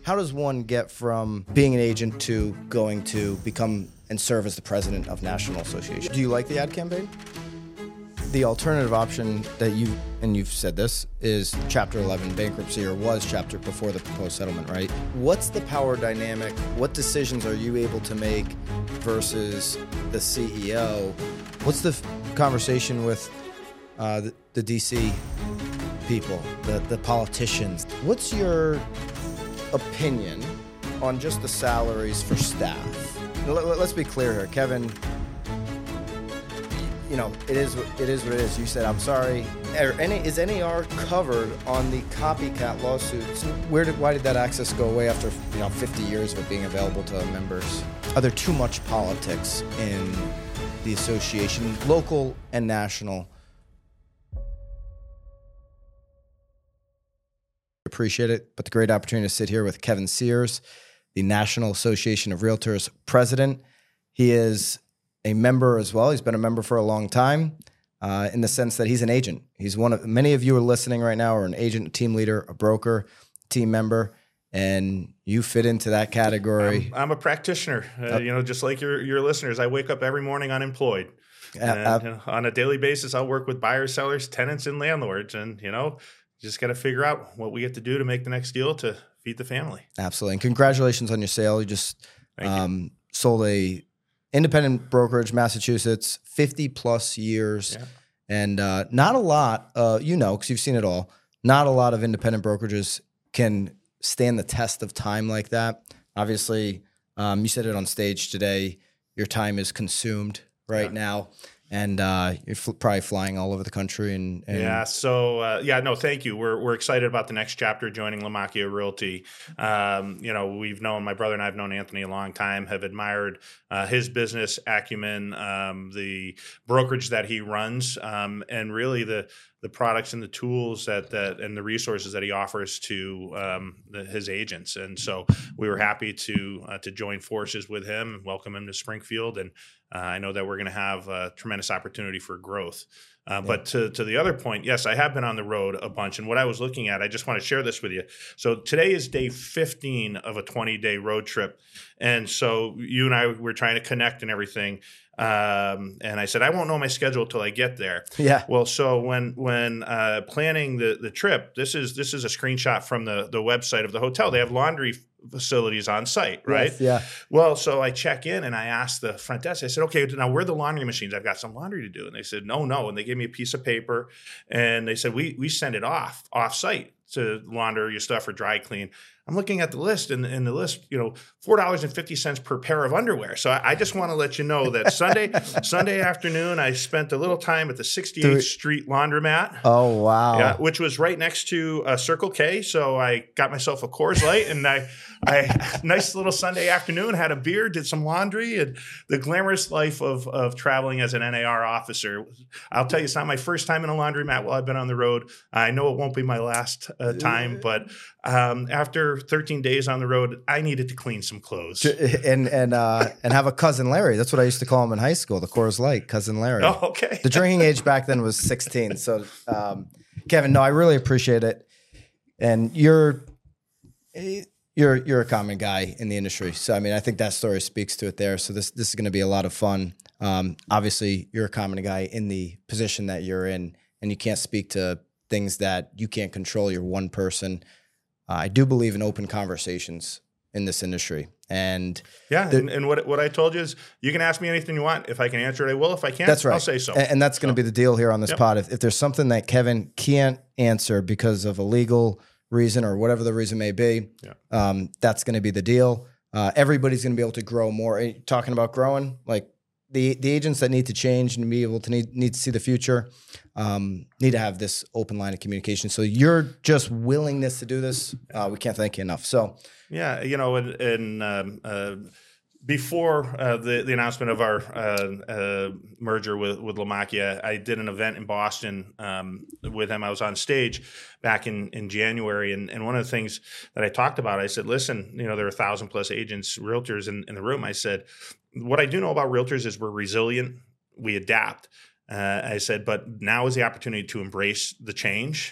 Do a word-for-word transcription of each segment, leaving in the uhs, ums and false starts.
How does one get from being an agent to going to become and serve as the president of National Association? Do you like the ad campaign? The alternative option that you, and you've said this, is Chapter eleven bankruptcy, or was chapter before the proposed settlement, right? What's the power dynamic? What decisions are you able to make versus the C E O? What's the f- conversation with uh, the, the D C people, the, the politicians? What's your opinion on just the salaries for staff? Let, let, let's be clear here, Kevin. You know, it is it is what it is. You said, I'm sorry. Are any, is N A R covered on the copycat lawsuits? Where did why did that access go away after you know fifty years of it being available to members? Are there too much politics in the association, local and national? Appreciate it, but the great opportunity to sit here with Kevin Sears, the National Association of Realtors president. He is a member as well. He's been a member for a long time, uh, in the sense that he's an agent. He's one of many of you are listening right now are an agent, a team leader, a broker, team member, and you fit into that category. I'm, I'm a practitioner, uh, uh, you know, just like your your listeners. I wake up every morning unemployed. Uh, and, uh, you know, on a daily basis, I'll work with buyers, sellers, tenants, and landlords, and you know, just got to figure out what we get to do to make the next deal to feed the family. Absolutely, and congratulations on your sale. You just um, you. sold a independent brokerage, Massachusetts, fifty plus years. Yeah. And uh, not a lot, uh, you know, because you've seen it all, not a lot of independent brokerages can stand the test of time like that. Obviously, um, you said it on stage today, your time is consumed right yeah. now. And uh, you're fl- probably flying all over the country. And, and yeah, so uh, yeah, no, thank you. We're we're excited about the next chapter, joining LaMacchia Realty. Um, you know, we've known my brother and I've known Anthony a long time. Have admired uh, his business acumen, um, the brokerage that he runs, um, and really the the products and the tools that that and the resources that he offers to um, the, his agents. And so we were happy to uh, to join forces with him and welcome him to Springfield. And uh, I know that we're going to have a tremendous opportunity for growth. Uh, yeah. But to, to the other point, yes, I have been on the road a bunch. And what I was looking at, I just want to share this with you. So today is day fifteen of a twenty-day road trip. And so you and I were trying to connect and everything. Um, and I said, I won't know my schedule till I get there. Yeah. Well, so when when uh, planning the the trip, this is this is a screenshot from the the website of the hotel. They have laundry facilities on site, right? Yes, yeah. Well, so I check in and I asked the front desk, I said, okay, now where are the laundry machines? I've got some laundry to do. And they said, no, no. And they gave me a piece of paper and they said, we we send it off, off site to launder your stuff or dry clean. I'm looking at the list, and, and the list, you know, four dollars and fifty cents per pair of underwear. So I, I just want to let you know that Sunday Sunday afternoon, I spent a little time at the sixty-eighth Street Laundromat. Oh, wow. Yeah, which was right next to uh, Circle K. So I got myself a Coors Light, and I, I nice little Sunday afternoon, had a beer, did some laundry, and the glamorous life of, of traveling as an N A R officer. I'll tell you, it's not my first time in a laundromat while I've been on the road. I know it won't be my last uh, time, but um, after thirteen days on the road, I needed to clean some clothes. And and uh, and have a cousin Larry. That's what I used to call him in high school, the Coors Light, cousin Larry. Oh, okay. The drinking age back then was sixteen. So, um, Kevin, no, I really appreciate it. And you're you're you're a common guy in the industry. So, I mean, I think that story speaks to it there. So this this is going to be a lot of fun. Um, obviously, you're a common guy in the position that you're in, and you can't speak to things that you can't control. You're one person. Uh, I do believe in open conversations in this industry. And yeah, the, and, and what what I told you is you can ask me anything you want. If I can answer it, I will. If I can't, that's right. I'll say so. And, and that's going to so. be the deal here on this yep. pod. If, if there's something that Kevin can't answer because of a legal reason or whatever the reason may be, yeah. um, that's going to be the deal. Uh, everybody's going to be able to grow more. Talking about growing, like the the agents that need to change and be able to need, need to see the future um, need to have this open line of communication. So your just willingness to do this, uh, we can't thank you enough. So yeah, you know, and, and um, uh, before uh, the the announcement of our uh, uh, merger with with LaMacchia, I did an event in Boston um, with him. I was on stage back in, in January, and, and one of the things that I talked about, I said, listen, you know, there are a thousand plus agents, realtors in, in the room. I said, what I do know about realtors is we're resilient, we adapt. Uh, I said, but now is the opportunity to embrace the change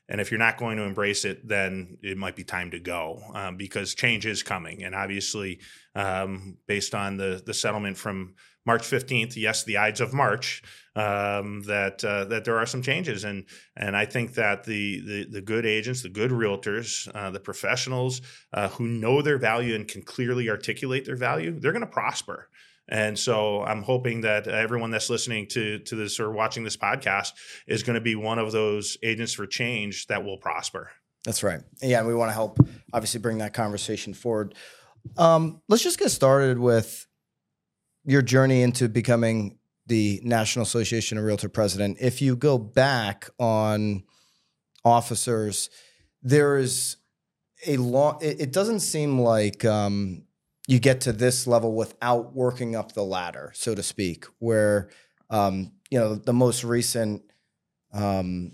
And if you're not going to embrace it, then it might be time to go um, because change is coming. And obviously, um, based on the the settlement from March fifteenth, yes, the Ides of March, um, that uh, that there are some changes. And and I think that the the, the good agents, the good realtors, uh, the professionals uh, who know their value and can clearly articulate their value, they're going to prosper. And so I'm hoping that everyone that's listening to, to this or watching this podcast is going to be one of those agents for change that will prosper. That's right. Yeah, and we want to help, obviously, bring that conversation forward. Um, let's just get started with your journey into becoming the National Association of Realtor president. If you go back on officers, there is a long, it, it doesn't seem like um, you get to this level without working up the ladder, so to speak, where, um, you know, the most recent, um,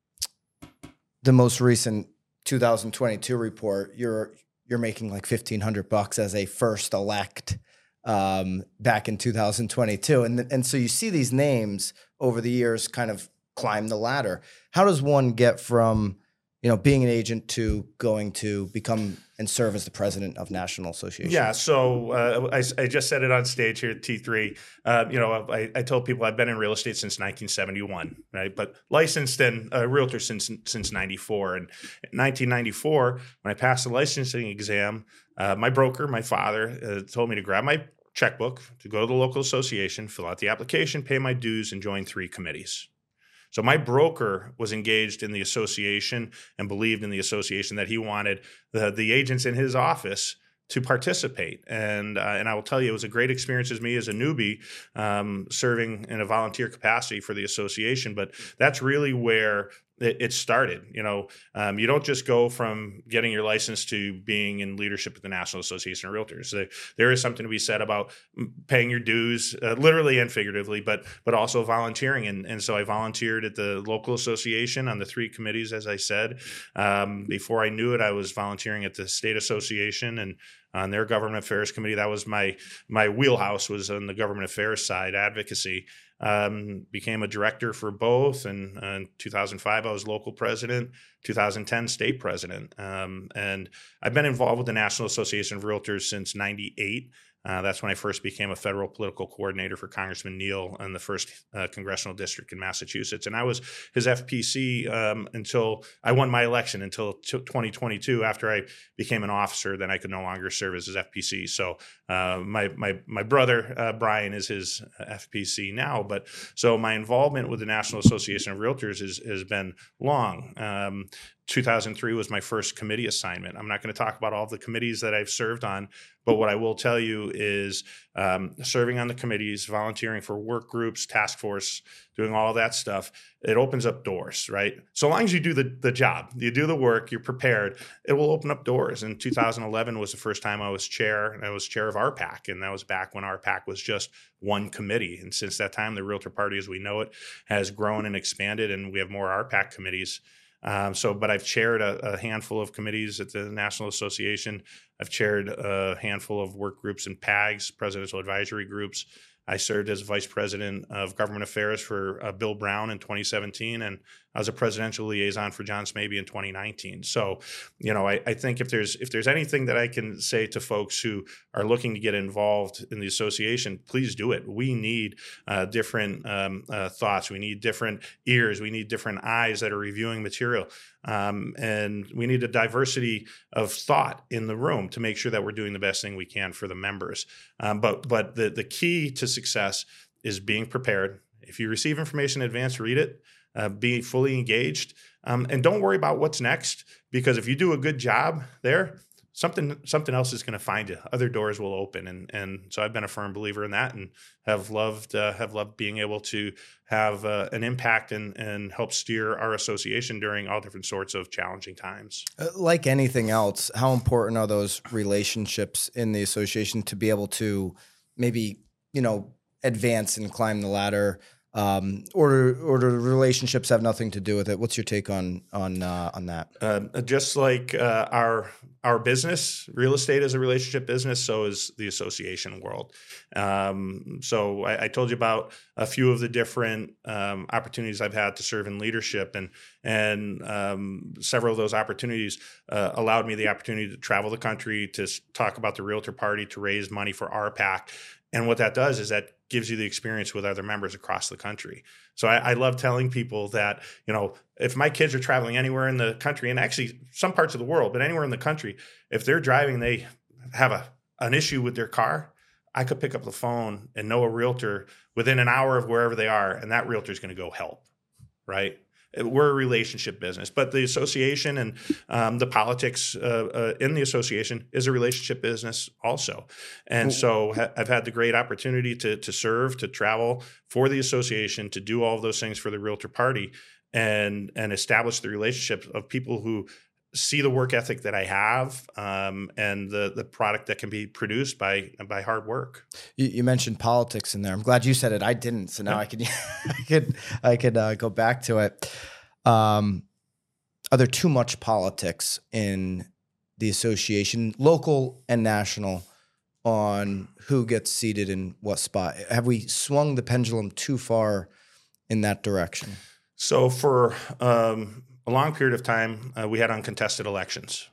the most recent two thousand twenty-two report, you're, you're making like fifteen hundred bucks as a first elect, um, back in two thousand twenty-two. And, and so you see these names over the years kind of climb the ladder. How does one get from, you know, being an agent to going to become and serve as the president of National Association? Yeah, so uh, I, I just said it on stage here at T three. Uh, you know, I, I told people I've been in real estate since nineteen seventy-one, right? But licensed and a realtor since since ninety-four. And in nineteen ninety-four, when I passed the licensing exam, uh, my broker, my father, uh, told me to grab my checkbook, to go to the local association, fill out the application, pay my dues, and join three committees. So my broker was engaged in the association and believed in the association that he wanted the, the agents in his office to participate. And uh, and I will tell you, it was a great experience as me as a newbie um, serving in a volunteer capacity for the association. But that's really where it, it started. You know, um, you don't just go from getting your license to being in leadership at the National Association of Realtors. There, there is something to be said about paying your dues, uh, literally and figuratively, but but also volunteering. And, and so I volunteered at the local association on the three committees, as I said. Um, before I knew it, I was volunteering at the state association and on their government affairs committee. That was my my wheelhouse, was on the government affairs side, advocacy. Um, became a director for both. And uh, in two thousand five, I was local president, two thousand ten, state president. Um, and I've been involved with the National Association of Realtors since ninety-eight. Uh, that's when I first became a federal political coordinator for Congressman Neal in the first uh, congressional district in Massachusetts. And I was his F P C um, until I won my election, until twenty twenty-two. After I became an officer, then I could no longer serve as his F P C. So uh, my my my brother, uh, Brian, is his F P C now. But so my involvement with the National Association of Realtors is, has been long. Um, two thousand three was my first committee assignment. I'm not going to talk about all the committees that I've served on, but what I will tell you is um, serving on the committees, volunteering for work groups, task force, doing all that stuff, it opens up doors, right? So long as you do the, the job, you do the work, you're prepared, it will open up doors. And two thousand eleven was the first time I was chair, and I was chair of R PAC, and that was back when R PAC was just one committee. And since that time, the Realtor Party as we know it has grown and expanded, and we have more R PAC committees. Um, so, but I've chaired a, a handful of committees at the National Association. I've chaired a handful of work groups and P A Gs, presidential advisory groups. I served as vice president of government affairs for uh, Bill Brown in twenty seventeen, and I was a presidential liaison for John Smaby in twenty nineteen. So, you know, I, I think if there's if there's anything that I can say to folks who are looking to get involved in the association, please do it. We need uh, different um, uh, thoughts. We need different ears. We need different eyes that are reviewing material. Um, and we need a diversity of thought in the room to make sure that we're doing the best thing we can for the members. Um, but but the, the key to success is being prepared. If you receive information in advance, read it, uh, be fully engaged, um, and don't worry about what's next, because if you do a good job there, something something else is going to find you. Other doors will open, and and so I've been a firm believer in that, and have loved uh, have loved being able to have uh, an impact and and help steer our association during all different sorts of challenging times. Like anything else, how important are those relationships in the association to be able to maybe, you know, advance and climb the ladder? Um, or or do relationships have nothing to do with it? What's your take on on uh, on that? Uh, just like uh, our our business, real estate is a relationship business, so is the association world. Um, so I, I told you about a few of the different um, opportunities I've had to serve in leadership, and and um, several of those opportunities uh, allowed me the opportunity to travel the country, to talk about the Realtor Party, to raise money for R PAC. And what that does is that gives you the experience with other members across the country. So I, I love telling people that, you know, if my kids are traveling anywhere in the country, and actually some parts of the world, but anywhere in the country, if they're driving, they have a an issue with their car, I could pick up the phone and know a realtor within an hour of wherever they are, and that realtor is going to go help, right? We're a relationship business, but the association and um, the politics uh, uh, in the association is a relationship business also. And so ha- I've had the great opportunity to to serve, to travel for the association, to do all of those things for the Realtor Party, and and establish the relationships of people who see the work ethic that I have, um, and the the product that can be produced by by hard work. You, you mentioned politics in there. I'm glad you said it. I didn't, so now yeah. I can I could I could uh, go back to it. Um, are there too much politics in the association, local and national, on who gets seated in what spot? Have we swung the pendulum too far in that direction? So for um, a long period of time, uh, we had uncontested elections.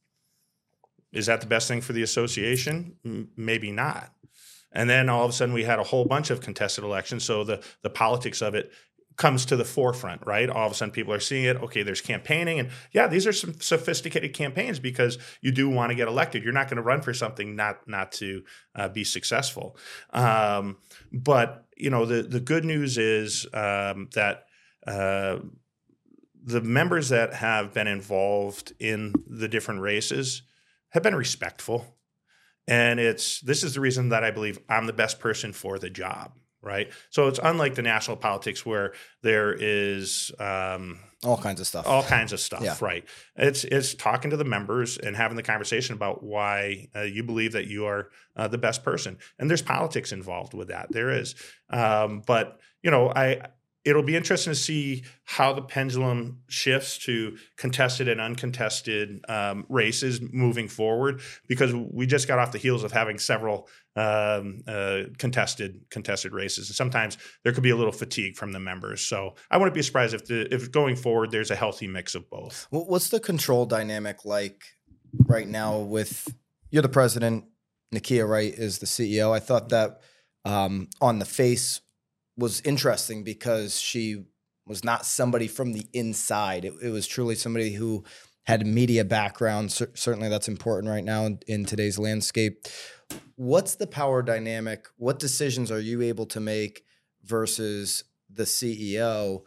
Is that the best thing for the association? M- maybe not. And then all of a sudden we had a whole bunch of contested elections. So the, the politics of it comes to the forefront, right? All of a sudden people are seeing it. Okay, there's campaigning. And yeah, these are some sophisticated campaigns because you do want to get elected. You're not going to run for something not not to uh, be successful. Um, but, you know, the, the good news is um, that uh, the members that have been involved in the different races have been respectful. And it's this is the reason that I believe I'm the best person for the job, right? So it's unlike the national politics where there is um, all kinds of stuff, all kinds of stuff, yeah. right? It's it's talking to the members and having the conversation about why uh, you believe that you are uh, the best person. And there's politics involved with that. There is, um, but you know, I. It'll be interesting to see how the pendulum shifts to contested and uncontested um, races moving forward, because we just got off the heels of having several um, uh, contested contested races, and sometimes there could be a little fatigue from the members. So I wouldn't be surprised if the, if going forward there's a healthy mix of both. What's the control dynamic like right now? With you're the president, Nakia Wright is the C E O. I thought that um, on the face was interesting because she was not somebody from the inside. It, it was truly somebody who had a media background. C- certainly that's important right now in, in today's landscape. What's the power dynamic? What decisions are you able to make versus the C E O?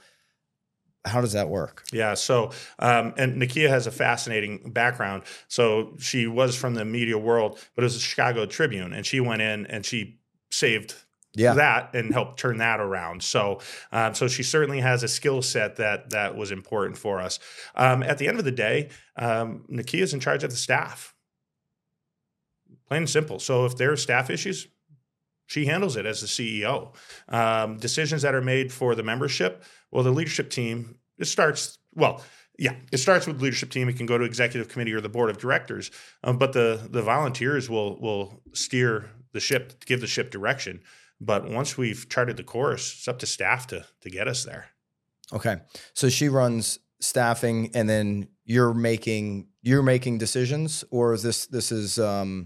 How does that work? Yeah. So, um, and Nakia has a fascinating background. So she was from the media world, but it was the Chicago Tribune, and she went in and she saved Yeah. that and help turn that around. So, um, so she certainly has a skill set that that was important for us. Um, at the end of the day, um, Nakia is in charge of the staff. Plain and simple. So if there are staff issues, she handles it as the C E O. Um, decisions that are made for the membership, well, the leadership team, it starts, well, yeah, it starts with the leadership team. It can go to executive committee or the board of directors, um, but the the volunteers will will steer the ship, give the ship direction. But once we've charted the course, it's up to staff to to get us there. Okay, so she runs staffing, and then you're making you're making decisions, or is this this is um,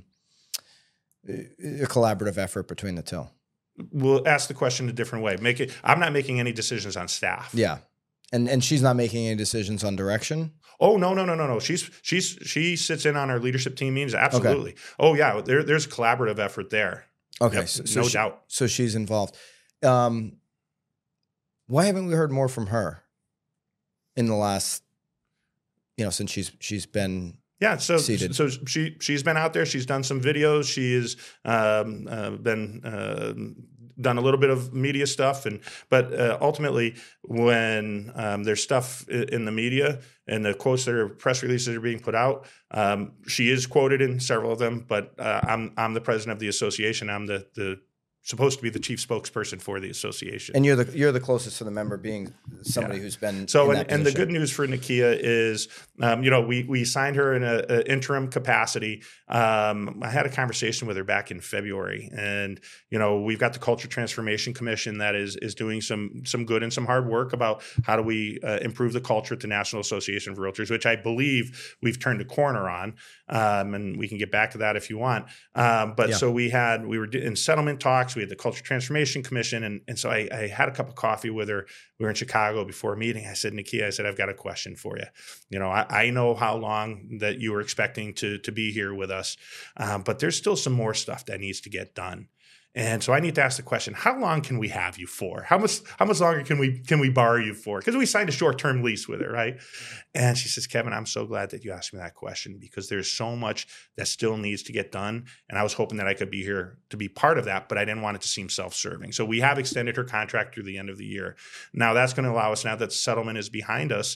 a collaborative effort between the two? We'll ask the question a different way. Make it. I'm not making any decisions on staff. Yeah, and and she's not making any decisions on direction. Oh no no no no no. She's she's she sits in on our leadership team meetings. Absolutely. Okay. Oh yeah, there, there's a collaborative effort there. Okay, yep, so, so no she, doubt. So she's involved. Um, why haven't we heard more from her in the last, you know, since she's she's been yeah? So seated? So she she's been out there. She's done some videos. She has um, uh, been uh, done a little bit of media stuff, and but uh, ultimately, when um, there's stuff in the media and the quotes that are press releases that are being put out, um, she is quoted in several of them. But uh, I'm I'm the president of the association. I'm the the supposed to be the chief spokesperson for the association. And you're the you're the closest to the member, being somebody yeah. who's been so. In and, that and the good news for Nakia is, um, you know, we we signed her in an interim capacity. Um, I had a conversation with her back in February, and you know, we've got the Culture Transformation Commission that is is doing some some good and some hard work about how do we uh, improve the culture at the National Association of Realtors, which I believe we've turned a corner on, um, and we can get back to that if you want. Um, but yeah. so we had we were in settlement talks. We had the Culture Transformation Commission, and and so I, I had a cup of coffee with her. We were in Chicago before a meeting. I said, Nakia, I said, I've got a question for you. You know, I, I know how long that you were expecting to to be here with us, um, but there's still some more stuff that needs to get done. And so I need to ask the question: how long can we have you for? How much how much longer can we can we borrow you for? Because we signed a short term lease with her, right? And she says, Kevin, I'm so glad that you asked me that question, because there's so much that still needs to get done. And I was hoping that I could be here to be part of that, but I didn't want it to seem self-serving. So we have extended her contract through the end of the year. Now that's going to allow us, now that the settlement is behind us,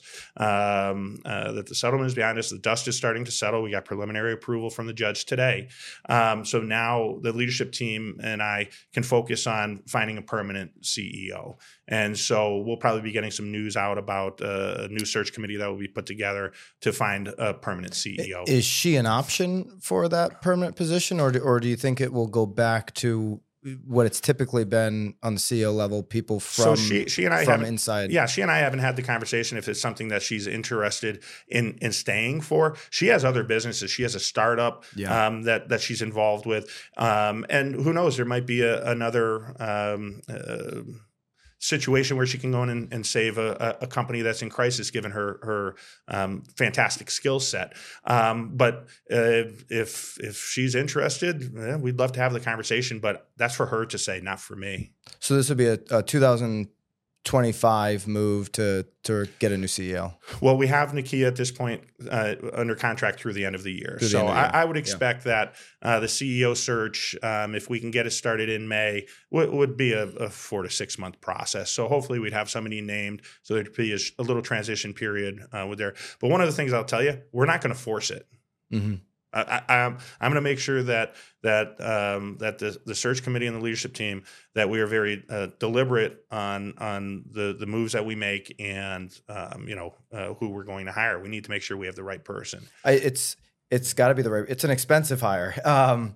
um, uh, that the settlement is behind us, the dust is starting to settle. We got preliminary approval from the judge today. Um, so now the leadership team and I can focus on finding a permanent C E O. And so we'll probably be getting some news out about uh, a new search committee that will be put together to find a permanent C E O. Is she an option for that permanent position, or do, or do you think it will go back to what it's typically been on the C E O level, people from, so she, she and I from inside? Yeah, she and I haven't had the conversation if it's something that she's interested in in staying for. She has other businesses. She has a startup yeah. um, that that she's involved with. Um, and who knows, there might be a, another um, uh, situation where she can go in and, and save a, a company that's in crisis, given her her um, fantastic skill set. Um, but uh, if if she's interested, yeah, we'd love to have the conversation. But that's for her to say, not for me. So this would be a, a two thousand twenty-five move to to get a new C E O. Well, we have Nakia at this point uh, under contract through the end of the year. The so the I, I would expect yeah. that uh, the C E O search, um, if we can get it started in May, w- would be a, a four to six month process. So hopefully we'd have somebody named, so there'd be a, a little transition period uh, with there. But one of the things I'll tell you, we're not going to force it. Mm-hmm. I, I, I'm I'm going to make sure that that um, that the, the search committee and the leadership team, that we are very uh, deliberate on on the, the moves that we make, and um, you know uh, who we're going to hire. We need to make sure we have the right person. I, it's it's got to be the right. It's an expensive hire. Um,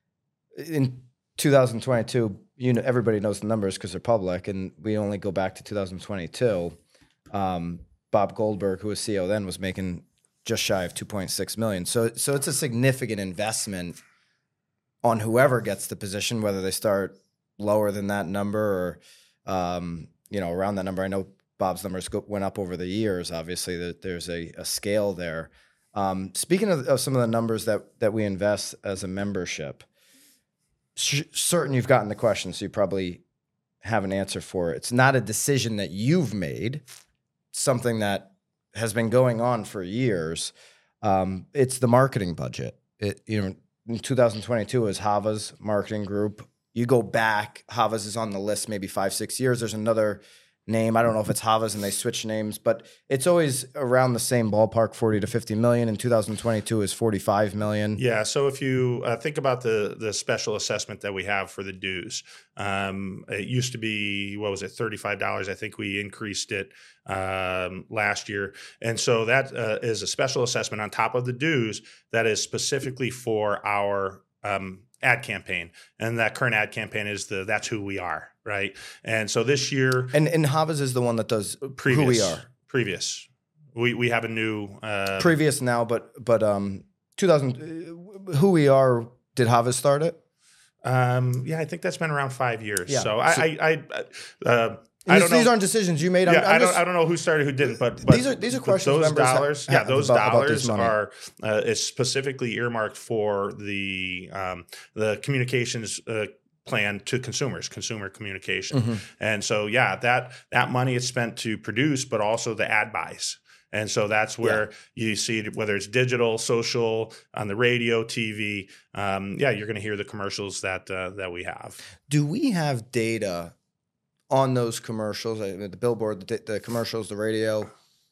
in two thousand twenty-two, you know, everybody knows the numbers because they're public, and we only go back to two thousand twenty-two. Um, Bob Goldberg, who was C E O then, was making just shy of two point six million dollars. So, so it's a significant investment on whoever gets the position, whether they start lower than that number or, um, you know, around that number. I know Bob's numbers go, went up over the years. Obviously, that there's a, a scale there. Um, speaking of, of some of the numbers that that we invest as a membership, sh- certain you've gotten the question, so you probably have an answer for it. It's not a decision that you've made, something that has been going on for years. Um, it's the marketing budget. It, you know, in two thousand twenty-two is Hava's marketing group. You go back, Hava's is on the list maybe five, six years. There's another name. I don't know if it's Hava's and they switch names, but it's always around the same ballpark, forty to fifty million. In two thousand twenty-two is forty-five million. Yeah. So if you uh, think about the the special assessment that we have for the dues, um, it used to be, what was it, thirty-five dollars. I think we increased it um, last year. And so that uh, is a special assessment on top of the dues that is specifically for our um, ad campaign. And that current ad campaign is the That's Who We Are, right? And so this year... And and Hava's is the one that does previous, Who We Are. Previous. We we have a new... Uh, previous now, but but um, two thousand... Who We Are, did Hava's start it? Um, yeah, I think that's been around five years. Yeah. So, so I... I, I uh, I don't these know. aren't decisions you made. Yeah, I'm, I'm I don't. just, I don't know who started, who didn't. But, but these are these are questions. Those dollars, have, yeah, have those about, dollars about are uh, is specifically earmarked for the um, the communications uh, plan to consumers, consumer communication. Mm-hmm. And so, yeah, that that money is spent to produce, but also the ad buys. And so that's where yeah. you see it, whether it's digital, social, on the radio, T V. Um, yeah, you're going to hear the commercials that uh, that we have. Do we have data on those commercials, the billboard, the, the commercials, the radio,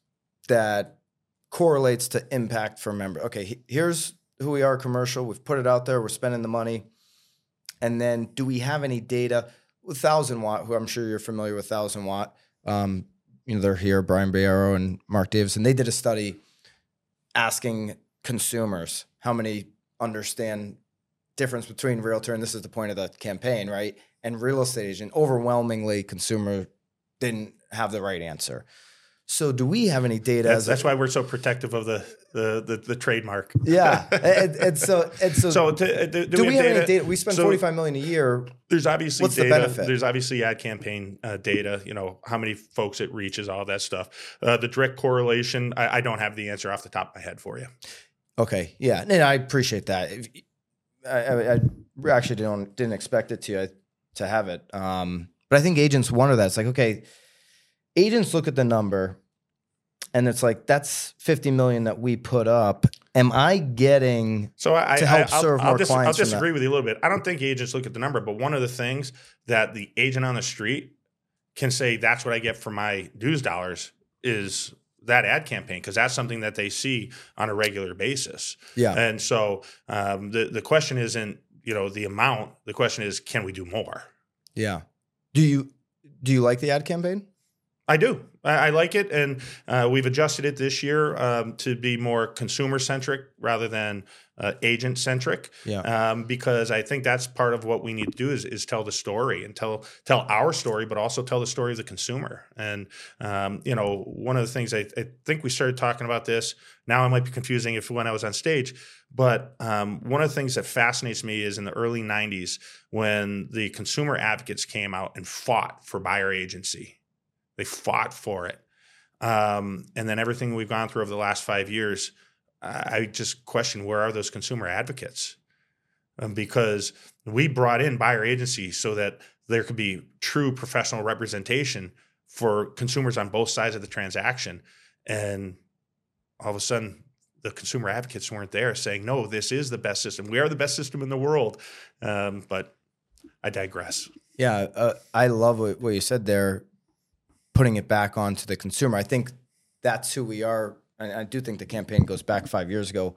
that correlates to impact for member? Okay, here's Who We Are commercial. We've put it out there. We're spending the money. And then do we have any data with Thousand Watt, who I'm sure you're familiar with Thousand Watt? Um, you know, they're here, Brian Bayero and Mark Davison. They did a study asking consumers how many understand difference between realtor, and this is the point of the campaign, right? And real estate agent. Overwhelmingly, consumer didn't have the right answer. So do we have any data? That's, as that's a, why we're so protective of the the the, the trademark. Yeah, and, and so and so. So to, do, do we, we have data? any data? We spend so forty-five million dollars a year. There's obviously What's data. the benefit? There's obviously ad campaign uh, data. You know how many folks it reaches, all that stuff. Uh, the direct correlation. I, I don't have the answer off the top of my head for you. Okay, yeah, and I appreciate that. I, I, I actually didn't didn't expect it to to have it, um, but I think agents wonder that. It's like, okay, agents look at the number, and it's like that's fifty million that we put up. Am I getting so I, to help I, serve I'll, more I'll dis- clients? I'll disagree with you a little bit. I don't think agents look at the number, but one of the things that the agent on the street can say, that's what I get for my dues dollars, is that ad campaign, because that's something that they see on a regular basis. Yeah, and so um, the the question isn't you know the amount. The question is, can we do more? Yeah. Do you do you like the ad campaign? I do. I, I like it, and uh, we've adjusted it this year um, to be more consumer centric rather than uh, agent centric. Yeah. Um, because I think that's part of what we need to do is is tell the story and tell tell our story, but also tell the story of the consumer. And um, you know, one of the things I, I think we started talking about this. Now I might be confusing if when I was on stage, but um, one of the things that fascinates me is in the early nineties when the consumer advocates came out and fought for buyer agency. They fought for it. Um, and then everything we've gone through over the last five years, I just question, where are those consumer advocates? Um, because we brought in buyer agency so that there could be true professional representation for consumers on both sides of the transaction. And all of a sudden, the consumer advocates weren't there saying, no, this is the best system. We are the best system in the world. Um, but I digress. Yeah, uh, I love what, what you said there, putting it back onto the consumer. I think that's who we are. And I do think the campaign goes back five years ago.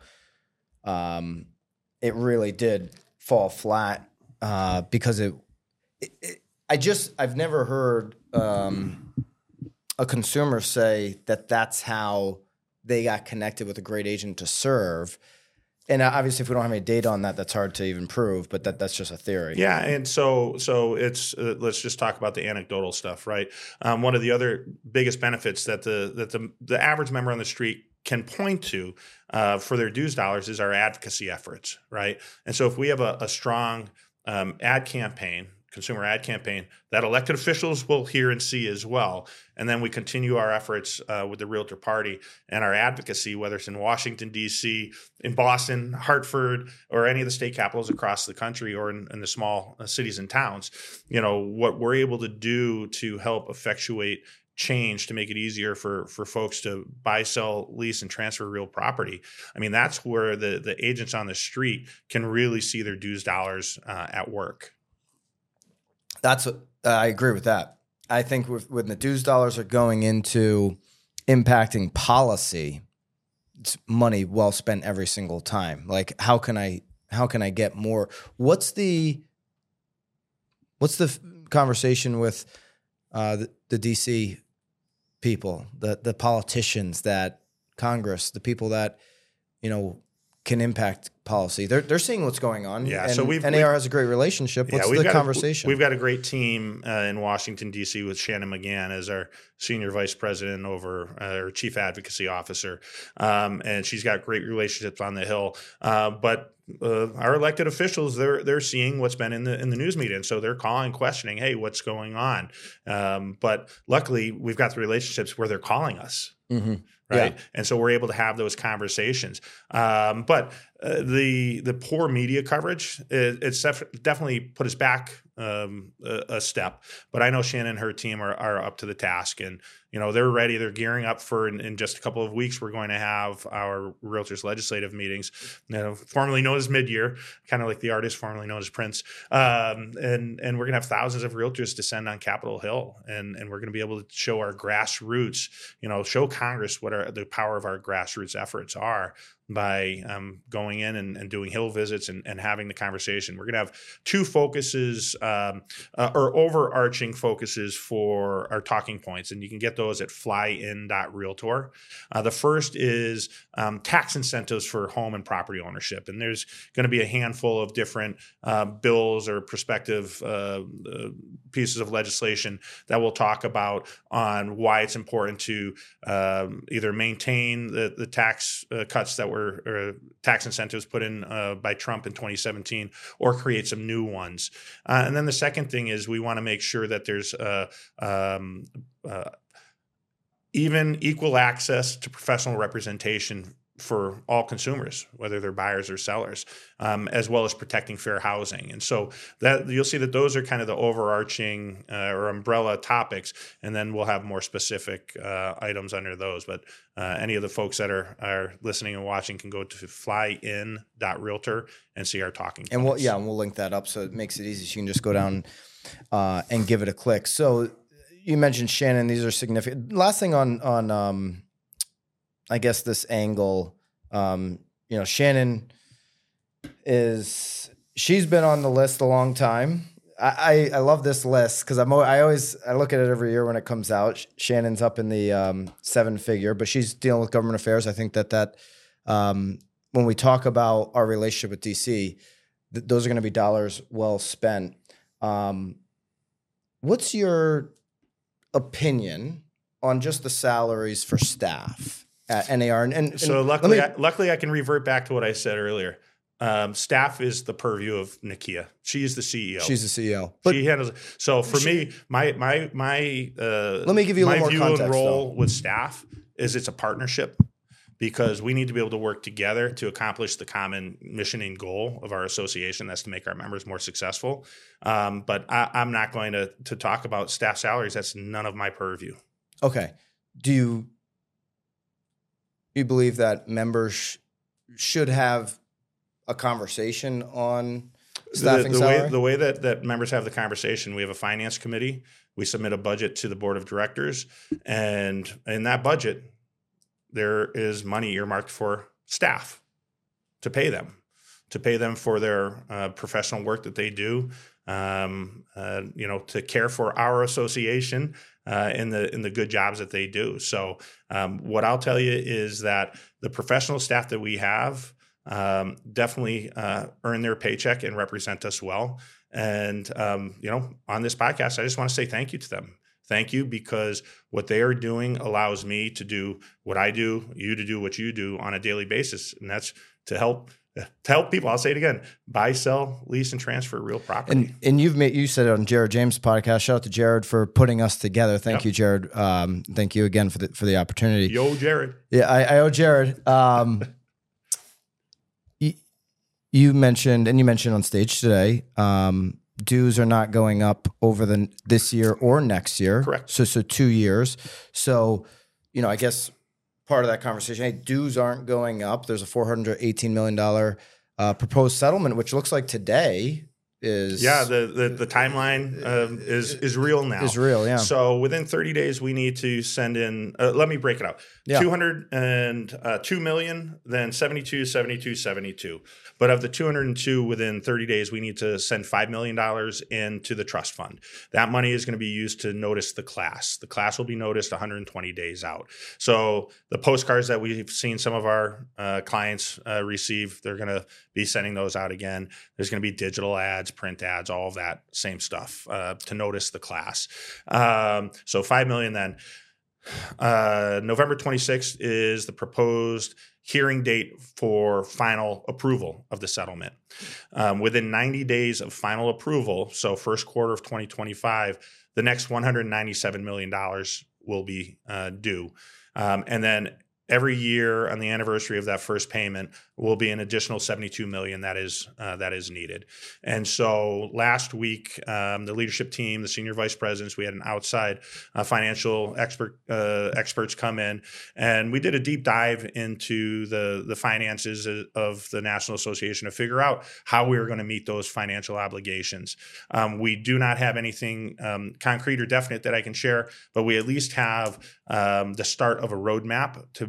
Um, it really did fall flat uh, because it, it, it. I just I've never heard um, a consumer say that that's how they got connected with a great agent to serve. And obviously, if we don't have any data on that, that's hard to even prove. But that that's just a theory. Yeah, and so so it's uh, let's just talk about the anecdotal stuff, right? Um, one of the other biggest benefits that the that the the average member on the street can point to uh, for their dues dollars is our advocacy efforts, right? And so if we have a, a strong um, ad campaign, consumer ad campaign, that elected officials will hear and see as well. And then we continue our efforts uh, with the Realtor Party and our advocacy, whether it's in Washington, D C, in Boston, Hartford, or any of the state capitals across the country, or in, in the small uh, cities and towns. You know, what we're able to do to help effectuate change to make it easier for for folks to buy, sell, lease, and transfer real property. I mean, that's where the, the agents on the street can really see their dues dollars uh, at work. That's what, uh, I agree with that. I think with, when the dues dollars are going into impacting policy, it's money well spent every single time. Like, how can I how can I get more? What's the what's the f- conversation with uh, the, the D C people, the the politicians, that Congress, the people that you know can impact policy? They're they're seeing what's going on. Yeah, and so we've N A R has a great relationship. What's yeah, we've the got conversation? A, we've got a great team uh, in Washington, D C with Shannon McGann as our senior vice president over uh, or chief advocacy officer, um, and she's got great relationships on the Hill. Uh, but uh, our elected officials, they're they're seeing what's been in the in the news media, and so they're calling, questioning, hey, what's going on? Um, but luckily, we've got the relationships where they're calling us. Mm-hmm. Right. Yeah. And so we're able to have those conversations. Um, but uh, the the poor media coverage, it, it's def- definitely put us back um, a, a step. But I know Shannon and her team are, are up to the task. And, you know, they're ready. They're gearing up for, in, in just a couple of weeks, we're going to have our Realtors legislative meetings, you know, formerly known as mid-year, kind of like the artist formerly known as Prince. Um, and, and we're going to have thousands of Realtors descend on Capitol Hill. And, and we're going to be able to show our grassroots, you know, show Congress what our, the power of our grassroots efforts are. by um, going in and, and doing hill visits and, and having the conversation. We're going to have two focuses um, uh, or overarching focuses for our talking points, and you can get those at fly in dot realtor. Uh, the first is um, tax incentives for home and property ownership, and there's going to be a handful of different uh, bills or prospective uh, uh, pieces of legislation that we'll talk about on why it's important to um, either maintain the, the tax uh, cuts that were or tax incentives put in uh, by Trump in twenty seventeen, or create some new ones. Uh, and then the second thing is we want to make sure that there's uh, um, uh, even equal access to professional representation for all consumers, whether they're buyers or sellers, um, as well as protecting fair housing. And so that you'll see that those are kind of the overarching uh, or umbrella topics, and then we'll have more specific uh, items under those. But uh, any of the folks that are are listening and watching can go to fly in dot realtor and see our talking points. And we'll yeah, and we'll link that up so it makes it easy. So you can just go down uh, and give it a click. So you mentioned Shannon; these are significant. Last thing on on. Um, I guess this angle, um, you know, Shannon is, she's been on the list a long time. I, I, I love this list because I'm I always, I look at it every year when it comes out. Shannon's up in the um, seven figure, but she's dealing with government affairs. I think that that um, when we talk about our relationship with D C, th- those are going to be dollars well spent. Um, what's your opinion on just the salaries for staff at N A R? And, and so and luckily, me, I, luckily I can revert back to what I said earlier. Um, staff is the purview of Nakia. She's the C E O. She's the C E O. But she handles. So for she, me, my my my uh, let me give you a my little view more context, and role though. with staff is it's a partnership, because we need to be able to work together to accomplish the common mission and goal of our association. That's to make our members more successful. Um, but I, I'm not going to to talk about staff salaries. That's none of my purview. Okay. Do you you believe that members sh- should have a conversation on staffing the, the salary? way the way that, that members have the conversation, we have a finance committee. We submit a budget to the board of directors, and in that budget, there is money earmarked for staff to pay them, to pay them for their uh, professional work that they do, um, uh, you know, to care for our association uh, in the in the good jobs that they do. So, um, what I'll tell you is that the professional staff that we have um, definitely uh, earn their paycheck and represent us well. And um, you know, on this podcast, I just want to say thank you to them. Thank you, because what they are doing allows me to do what I do, you to do what you do on a daily basis, and that's to help to help people. I'll say it again: buy, sell, lease, and transfer real property. And and you've made you said it on Jared James' podcast. Shout out to Jared for putting us together. Thank Yep. you, Jared. Um, thank you again for the for the opportunity. Yo, Jared. Yeah, I, I owe Jared. Um, you, you mentioned and you mentioned on stage today. Um, dues are not going up over the this year or next year. Correct. So so two years. So, you know, I guess part of that conversation, hey, dues aren't going up. There's a four hundred eighteen million dollars uh, proposed settlement, which looks like today is Yeah, the the, the timeline um, is is real now. is real. Yeah. So within thirty days, we need to send in. Uh, let me break it out. Yeah. two hundred two million, then seventy-two, seventy-two, seventy-two. But of the two hundred two, within thirty days, we need to send five million dollars into the trust fund. That money is going to be used to notice the class. The class will be noticed one hundred twenty days out. So the postcards that we've seen some of our uh, clients uh, receive, they're going to be sending those out again. There's going to be digital ads, print ads, all of that same stuff uh, to notice the class. Um, so five million dollars then. Uh, November twenty-sixth is the proposed hearing date for final approval of the settlement. Um, within ninety days of final approval, so first quarter of twenty twenty-five, the next one hundred ninety-seven million dollars will be uh, due. Um, and then every year on the anniversary of that first payment will be an additional seventy-two million dollars that is uh, that is needed. And so last week, um, the leadership team, the senior vice presidents, we had an outside uh, financial expert uh, experts come in, and we did a deep dive into the the finances of the National Association to figure out how we were going to meet those financial obligations. Um, we do not have anything um, concrete or definite that I can share, but we at least have um, the start of a roadmap to be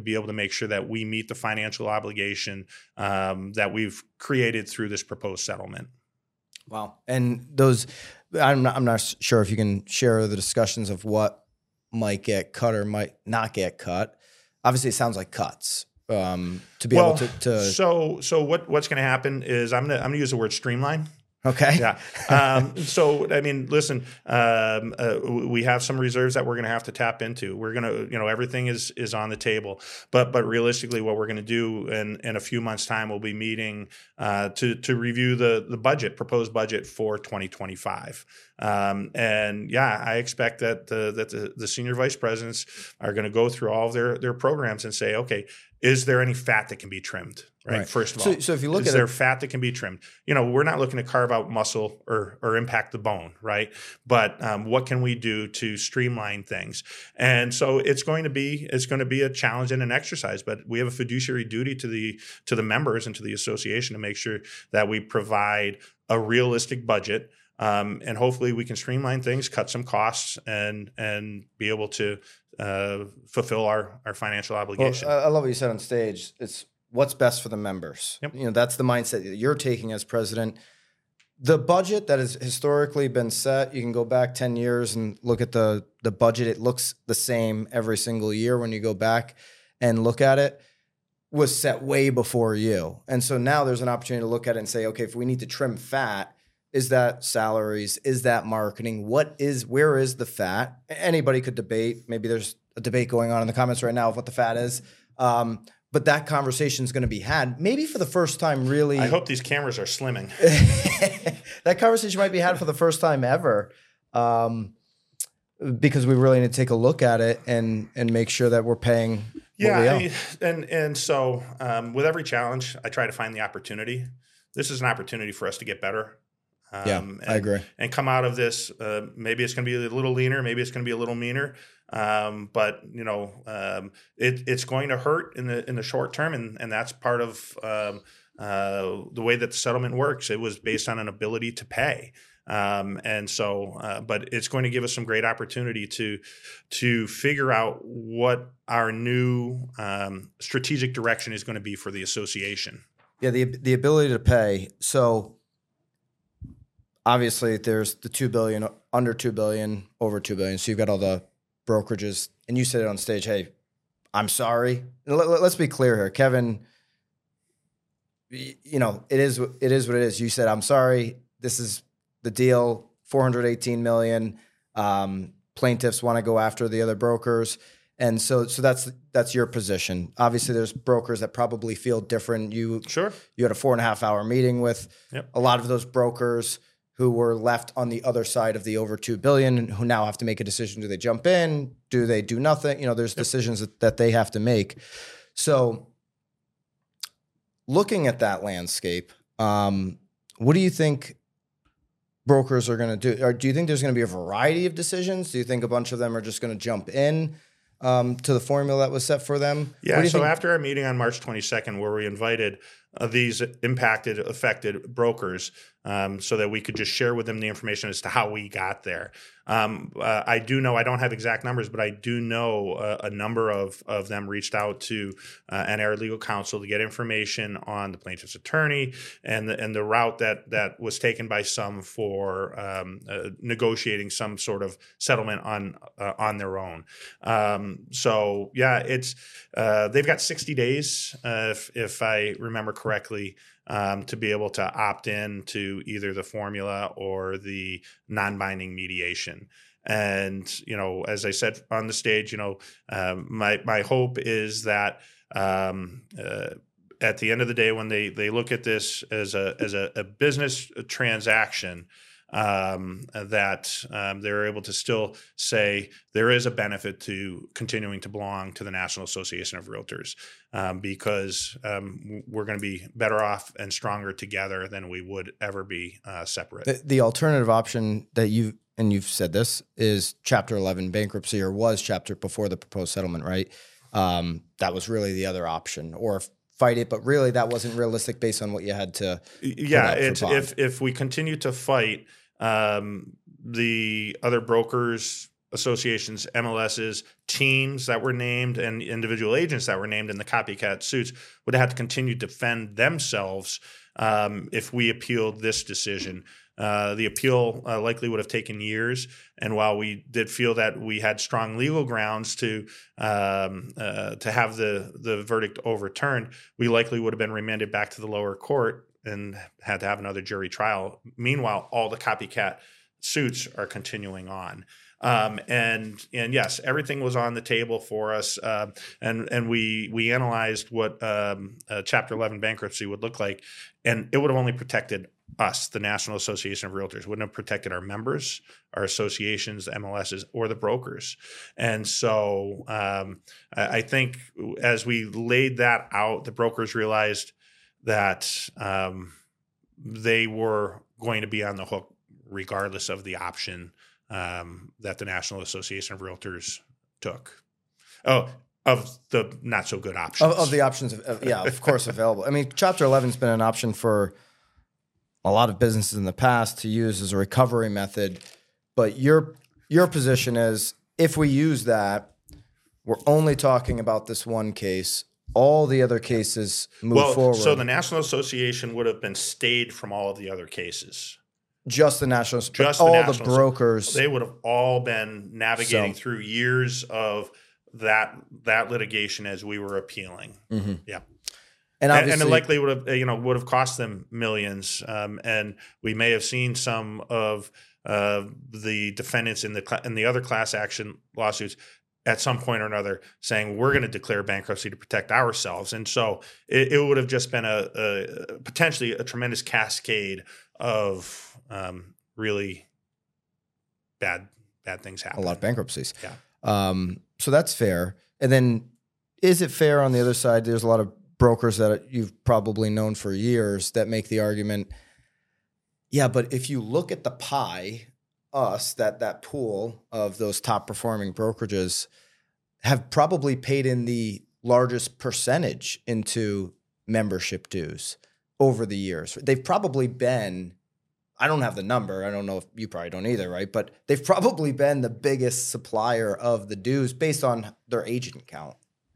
be able to make sure that we meet the financial obligation um, that we've created through this proposed settlement. Wow. And those, I'm not, I'm not sure if you can share the discussions of what might get cut or might not get cut. Obviously, it sounds like cuts. Um, to be well, able to, to so so what what's going to happen is I'm gonna I'm gonna use the word streamline. Okay. Yeah. Um, so, I mean, listen, um, uh, we have some reserves that we're going to have to tap into. We're going to, you know, everything is is on the table. But but realistically, what we're going to do in, in a few months' time, we'll be meeting uh, to to review the the budget, proposed budget for twenty twenty-five. Um, and yeah, I expect that the, that the, the senior vice presidents are going to go through all of their their programs and say, okay, is there any fat that can be trimmed? Right. Right. First of so, all, so if you look is at there it, fat that can be trimmed? You know, we're not looking to carve out muscle or or impact the bone, right? But um, what can we do to streamline things? And so it's going to be it's going to be a challenge and an exercise. But we have a fiduciary duty to the to the members and to the association to make sure that we provide a realistic budget. Um, and hopefully we can streamline things, cut some costs, and and be able to uh, fulfill our, our financial obligation. Well, I love what you said on stage. It's what's best for the members. Yep. You know, that's the mindset that you're taking as president. The budget that has historically been set, you can go back ten years and look at the the budget. It looks the same every single year when you go back and look at it, was set way before you. And so now there's an opportunity to look at it and say, okay, if we need to trim fat, is that salaries? Is that marketing? What is, where is the fat? Anybody could debate. Maybe there's a debate going on in the comments right now of what the fat is. Um, but that conversation is going to be had maybe for the first time, really. I hope these cameras are slimming. That conversation might be had for the first time ever. Um, because we really need to take a look at it and, and make sure that we're paying yeah, what we owe. I mean, and, and so um, with every challenge, I try to find the opportunity. This is an opportunity for us to get better. Um, yeah, and, I agree. And come out of this, uh, maybe it's going to be a little leaner, maybe it's going to be a little meaner, um, but you know, um, it, it's going to hurt in the in the short term, and and that's part of um, uh, the way that the settlement works. It was based on an ability to pay, um, and so, uh, but it's going to give us some great opportunity to to figure out what our new um, strategic direction is going to be for the association. Yeah, the the ability to pay. So. Obviously, there's the two billion, under two billion, over two billion. So you've got all the brokerages, and you said it on stage. Hey, I'm sorry. Let, let's be clear here, Kevin. You know, it is it is what it is. You said I'm sorry. This is the deal. four hundred eighteen million. Um, plaintiffs want to go after the other brokers, and so so that's that's your position. Obviously, there's brokers that probably feel different. You sure. You had a four and a half hour meeting with yep. a lot of those brokers who were left on the other side of the over two billion and who now have to make a decision. Do they jump in? Do they do nothing? You know, there's yep. decisions that, that they have to make. So looking at that landscape, um, what do you think brokers are going to do? Or do you think there's going to be a variety of decisions? Do you think a bunch of them are just going to jump in um, to the formula that was set for them? Yeah, so think? After our meeting on March twenty-second, where we invited uh, these impacted, affected brokers um, so that we could just share with them the information as to how we got there. Um, uh, I do know, I don't have exact numbers, but I do know uh, a number of, of them reached out to uh, N A R Legal Counsel to get information on the plaintiff's attorney and the, and the route that that was taken by some for um, uh, negotiating some sort of settlement on uh, on their own. Um, so yeah, it's uh, they've got sixty days, uh, if, if I remember correctly, Um, to be able to opt in to either the formula or the non-binding mediation. And, you know, as I said on the stage, you know, um, my my hope is that um, uh, at the end of the day, when they they look at this as a as a, a business transaction, um, that um, they're able to still say there is a benefit to continuing to belong to the National Association of Realtors, um, because um, we're going to be better off and stronger together than we would ever be uh, separate. The, the alternative option that you and you've said this is Chapter eleven bankruptcy, or was chapter before the proposed settlement, right? Um, that was really the other option, or fight it, but really that wasn't realistic based on what you had to. Yeah, it's, if if we continue to fight, um, the other brokers associations, M L Ss, teams that were named, and individual agents that were named in the copycat suits would have to continue to defend themselves um, if we appealed this decision. Uh, the appeal uh, likely would have taken years, and while we did feel that we had strong legal grounds to um, uh, to have the the verdict overturned, we likely would have been remanded back to the lower court and had to have another jury trial. Meanwhile, all the copycat suits are continuing on. Um, and and yes, everything was on the table for us, uh, and and we we analyzed what um, uh, Chapter eleven bankruptcy would look like, and it would have only protected us, the National Association of Realtors. Wouldn't have protected our members, our associations, the M L Ss, or the brokers. And so um, I, I think as we laid that out, the brokers realized that um, they were going to be on the hook regardless of the option um, that the National Association of Realtors took. Oh, of the not so good options. Of, of the options, of, yeah, of course, available. I mean, Chapter eleven's been an option for a lot of businesses in the past to use as a recovery method. But your your position is, if we use that, we're only talking about this one case. All the other cases move well, forward. So the National Association would have been stayed from all of the other cases. Just the National, just all the, the national, brokers. They would have all been navigating So, through years of that that litigation as we were appealing. Mm-hmm. Yeah. And, and, and it likely would have, you know, would have cost them millions. Um, and we may have seen some of uh, the defendants in the cl- in the other class action lawsuits at some point or another saying we're going to declare bankruptcy to protect ourselves. And so it, it would have just been a, a potentially a tremendous cascade of um, really bad bad things happening. A lot of bankruptcies. Yeah. Um, so that's fair. And then is it fair on the other side? There's a lot of brokers that you've probably known for years that make the argument, yeah, but if you look at the pie, us, that that pool of those top performing brokerages have probably paid in the largest percentage into membership dues over the years. They've probably been, I don't have the number, I don't know if you probably don't either, right? But they've probably been the biggest supplier of the dues based on their agent count.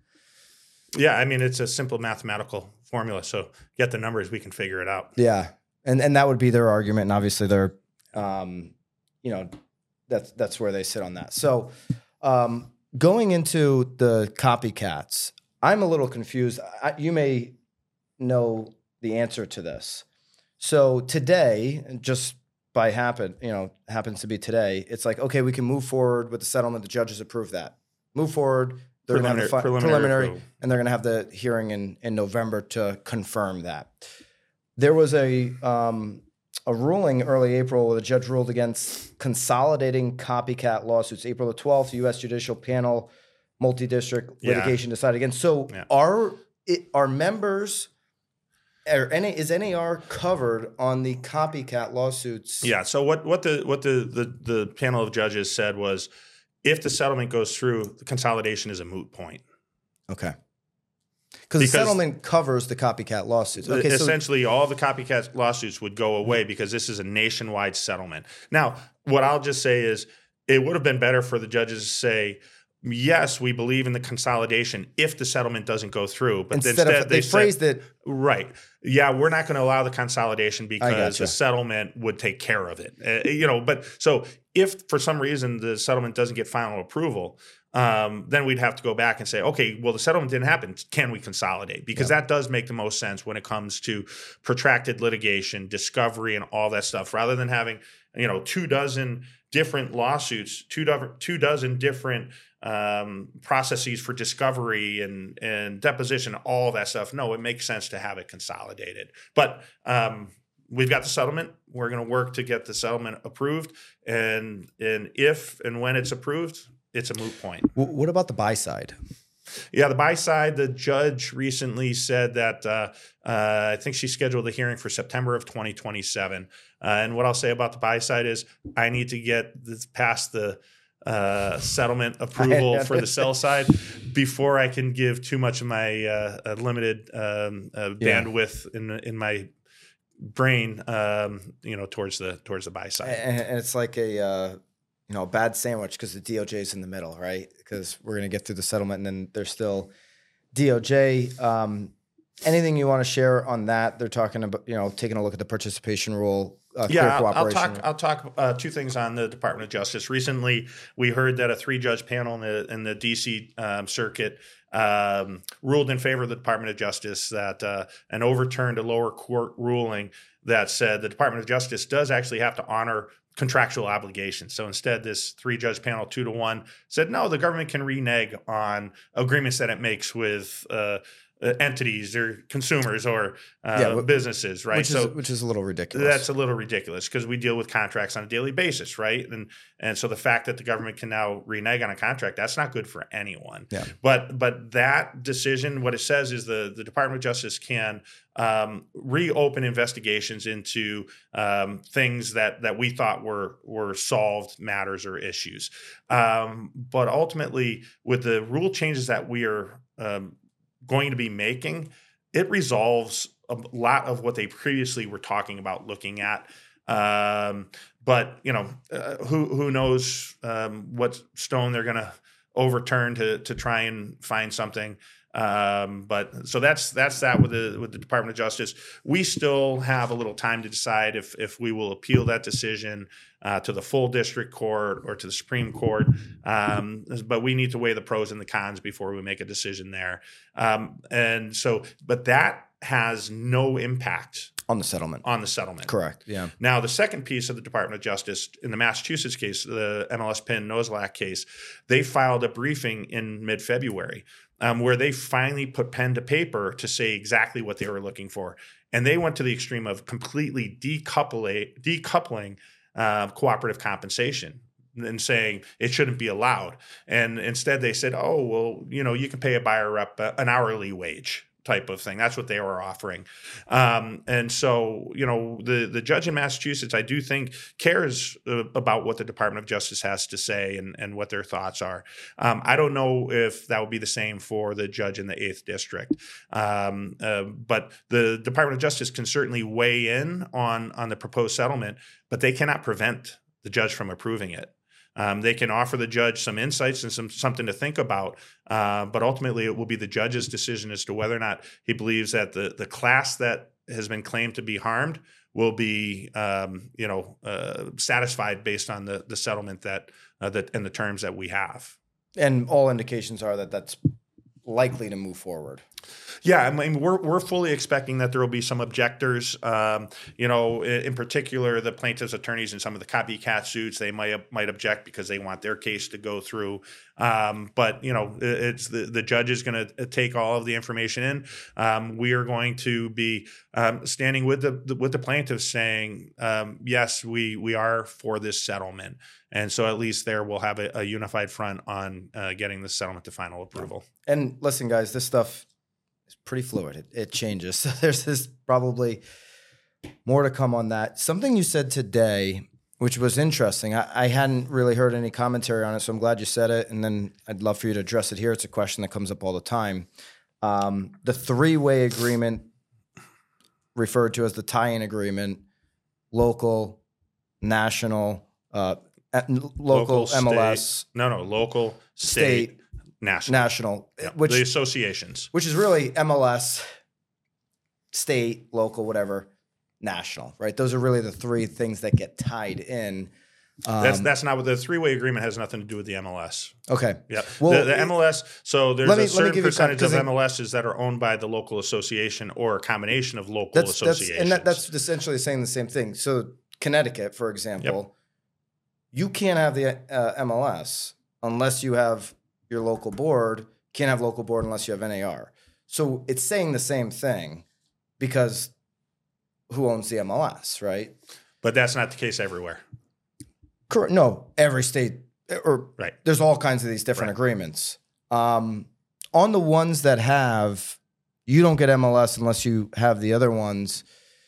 Yeah, I mean, it's a simple mathematical formula. So get the numbers, we can figure it out. Yeah, and and that would be their argument, and obviously they're, um, you know, that's that's where they sit on that. So um, going into the copycats, I'm a little confused. I, you may know the answer to this. So today, just by happen, you know, happens to be today, it's like, okay, we can move forward with the settlement. The judges approve that. Move forward. They're going to have the fi- preliminary, preliminary and they're going to have the hearing in, in November to confirm that. There was a um, a ruling early April where the judge ruled against consolidating copycat lawsuits. April the twelfth, the U S Judicial Panel, multi-district litigation yeah. decided against. So yeah. are it, are members, are N A, is N A R covered on the copycat lawsuits? Yeah. So what what the what the the, the panel of judges said was, if the settlement goes through, the consolidation is a moot point. Okay. Because the settlement covers the copycat lawsuits. Okay, essentially, so all the copycat lawsuits would go away because this is a nationwide settlement. Now, what I'll just say is it would have been better for the judges to say, yes, we believe in the consolidation if the settlement doesn't go through. But instead, instead of, they, they phrased said, it. Right. Yeah, we're not going to allow the consolidation because gotcha. the settlement would take care of it. Uh, you know, but so if for some reason the settlement doesn't get final approval, um, then we'd have to go back and say, okay, well, the settlement didn't happen. Can we consolidate? Because yep. that does make the most sense when it comes to protracted litigation, discovery, and all that stuff, rather than having, you know, two dozen different lawsuits, two, do- two dozen different um, processes for discovery and, and deposition, all that stuff. No, it makes sense to have it consolidated. But um, we've got the settlement. We're going to work to get the settlement approved. And, and if and when it's approved, it's a moot point. What about the buy side? Yeah, the buy side, the judge recently said that uh, uh, I think she scheduled a hearing for September of twenty twenty-seven. Uh, and what I'll say about the buy side is I need to get this past the uh, settlement approval for the sell side before I can give too much of my uh, limited um, uh, yeah. bandwidth in in my brain, um, you know, towards the towards the buy side. And it's like a uh, you know, a bad sandwich because the D O J is in the middle, right? Because we're going to get through the settlement and then there's still D O J. Um, anything you want to share on that? They're talking about, you know, taking a look at the participation rule. Uh, yeah, clear I'll, I'll cooperation. talk. I'll talk uh, two things on the Department of Justice. Recently, we heard that a three-judge panel in the in the D C um, circuit um, ruled in favor of the Department of Justice that uh, and overturned a lower court ruling that said the Department of Justice does actually have to honor contractual obligations. So instead, this three-judge panel, two to one, said no, the government can renege on agreements that it makes with Uh, Uh, entities or consumers or uh, Yeah, wh- businesses, right? Which so is, which is a little ridiculous. that's a little ridiculous because we deal with contracts on a daily basis, right? And and so the fact that the government can now renege on a contract, that's not good for anyone. Yeah. But but that decision, what it says is the, the Department of Justice can um, reopen investigations into um, things that that we thought were were solved matters or issues. Um, but ultimately, with the rule changes that we are um, going to be making, it resolves a lot of what they previously were talking about looking at. Um, but you know, uh, who who knows um, what stone they're going to overturn to to try and find something. Um, but so that's that's that with the with the Department of Justice. We still have a little time to decide if if we will appeal that decision uh, to the full district court or to the Supreme Court. Um, but we need to weigh the pros and the cons before we make a decision there. Um, and so, but that has no impact on the settlement. On the settlement. Correct. Yeah. Now, the second piece of the Department of Justice in the Massachusetts case, the M L S P I N Nozelak case, they filed a briefing in mid-February um, where they finally put pen to paper to say exactly what they were looking for. And they went to the extreme of completely decoupling, decoupling uh, cooperative compensation and saying it shouldn't be allowed. And instead they said, oh, well, you know, you can pay a buyer rep an hourly wage type of thing. That's what they were offering. Um, and so, you know, the, the judge in Massachusetts, I do think cares uh, about what the Department of Justice has to say and, and what their thoughts are. Um, I don't know if that would be the same for the judge in the eighth district. Um, uh, but the Department of Justice can certainly weigh in on, on the proposed settlement, but they cannot prevent the judge from approving it. Um, they can offer the judge some insights and some something to think about, uh, but ultimately it will be the judge's decision as to whether or not he believes that the the class that has been claimed to be harmed will be, um, you know, uh, satisfied based on the the settlement that uh, that and the terms that we have. And all indications are that that's likely to move forward. Yeah, I mean, we're we're fully expecting that there will be some objectors. Um, you know, in, in particular, the plaintiffs' attorneys in some of the copycat suits, they might might object because they want their case to go through. Um, but you know, it's the the judge is going to take all of the information in. Um, we are going to be um, standing with the, the with the plaintiffs, saying um, yes, we we are for this settlement, and so at least there we'll have a, a unified front on uh, getting the settlement to final approval. And listen, guys, this stuff is pretty fluid. It, it changes. So there's this probably more to come on that. Something you said today, which was interesting. I, I hadn't really heard any commentary on it, so I'm glad you said it. And then I'd love for you to address it here. It's a question that comes up all the time. Um, the three-way agreement, referred to as the tie-in agreement, local, national, uh, local, local M L S. State, no, no, local, state, state national. National. Yeah, which, the associations. Which is really M L S, state, local, whatever, national, right? Those are really the three things that get tied in. Um, that's that's not what the three-way agreement has nothing to do with the M L S. Okay. Yeah. Well, the, the M L S, so there's me, a certain percentage of it, M L Ss that are owned by the local association or a combination of local that's, associations. That's, and that, that's essentially saying the same thing. So Connecticut, for example, yep. you can't have the uh, M L S unless you have your local board. Can't have local board unless you have N A R. So it's saying the same thing because who owns the M L S, right? But that's not the case everywhere. Correct. No, every state or right. There's all kinds of these different right. agreements. Um, on the ones that have, you don't get M L S unless you have the other ones.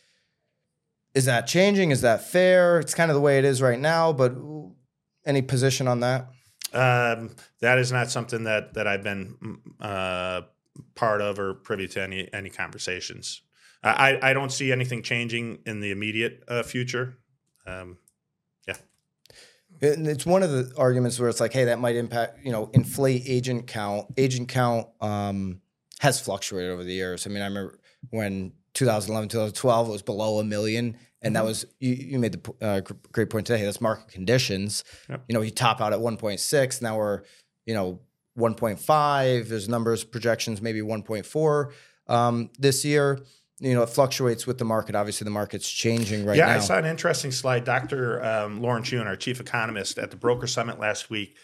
Is that changing? Is that fair? It's kind of the way it is right now, but any position on that? Um, that is not something that that I've been uh, part of or privy to any any conversations. I, I don't see anything changing in the immediate uh, future. Um, yeah. And it's one of the arguments where it's like, hey, that might impact, you know, inflate agent count. Agent count um, has fluctuated over the years. I mean, I remember when two thousand eleven, two thousand twelve, it was below a million. And mm-hmm. that was, you, you made the uh, great point today. Hey, that's market conditions. Yep. You know, you top out at one point six. Now we're, you know, one point five. There's numbers, projections, maybe one point four um, this year. You know, it fluctuates with the market. Obviously, the market's changing right yeah, now. Yeah, I saw an interesting slide. Doctor Um, Lawrence Yun, our chief economist at the Broker Summit last week,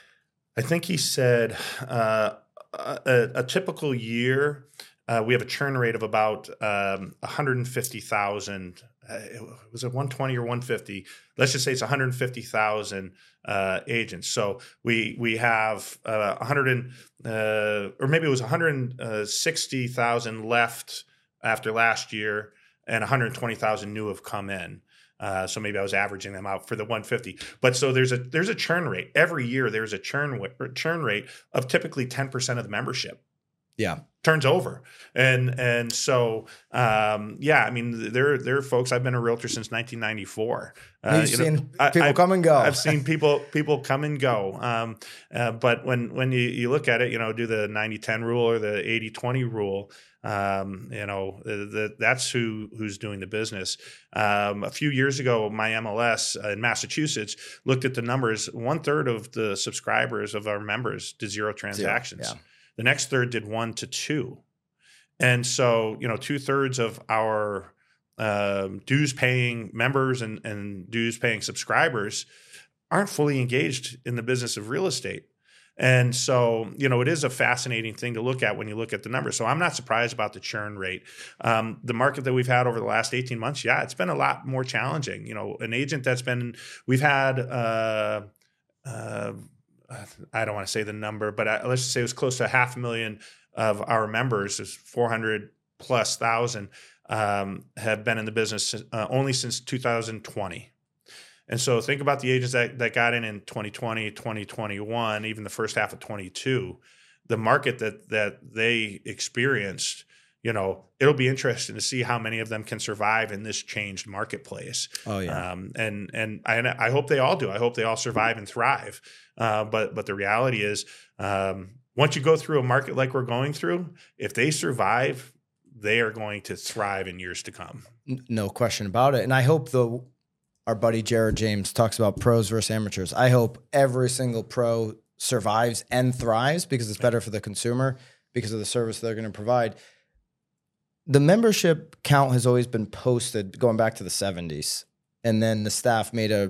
I think he said uh, a, a typical year, uh, we have a churn rate of about um, one hundred fifty thousand. Uh, was it one twenty or one fifty? Let's just say it's one hundred fifty thousand uh, agents. So we we have uh, one hundred, uh, or maybe it was one hundred sixty thousand left after last year, and one hundred twenty thousand new have come in. Uh, so maybe I was averaging them out for the one fifty. But so there's a there's a churn rate every year. There's a churn churn rate of typically ten percent of the membership. Yeah, turns over, and and so um, yeah, I mean there there are folks. I've been a realtor since nineteen ninety-four. Uh, You've you seen know, people I, come and go. I've seen people people come and go. Um, uh, but when when you, you look at it, you know, do the ninety ten rule or the eighty twenty rule. Um, you know, the, the, that's who who's doing the business. Um, a few years ago, my M L S in Massachusetts looked at the numbers. One third of the subscribers of our members did zero transactions. Zero, yeah. The next third did one to two. And so, you know, two thirds of our um, dues paying members and, and dues paying subscribers aren't fully engaged in the business of real estate. And so, you know, it is a fascinating thing to look at when you look at the numbers. So I'm not surprised about the churn rate. Um, the market that we've had over the last eighteen months, yeah, it's been a lot more challenging. You know, an agent that's been, we've had, uh, uh, I don't want to say the number, but I, let's just say it was close to half a million of our members, is four hundred plus thousand, um, have been in the business uh, only since two thousand twenty. And so think about the agents that, that got in in twenty twenty, twenty twenty-one, even the first half of twenty-two, the market that that they experienced, you know, it'll be interesting to see how many of them can survive in this changed marketplace. Oh, yeah. Um, and and I, and I hope they all do. I hope they all survive and thrive. Uh, but but the reality is, um, once you go through a market like we're going through, if they survive, they are going to thrive in years to come. No question about it. And I hope the our buddy Jared James talks about pros versus amateurs. I hope every single pro survives and thrives because it's better for the consumer because of the service they're going to provide. The membership count has always been posted going back to the seventies. And then the staff made a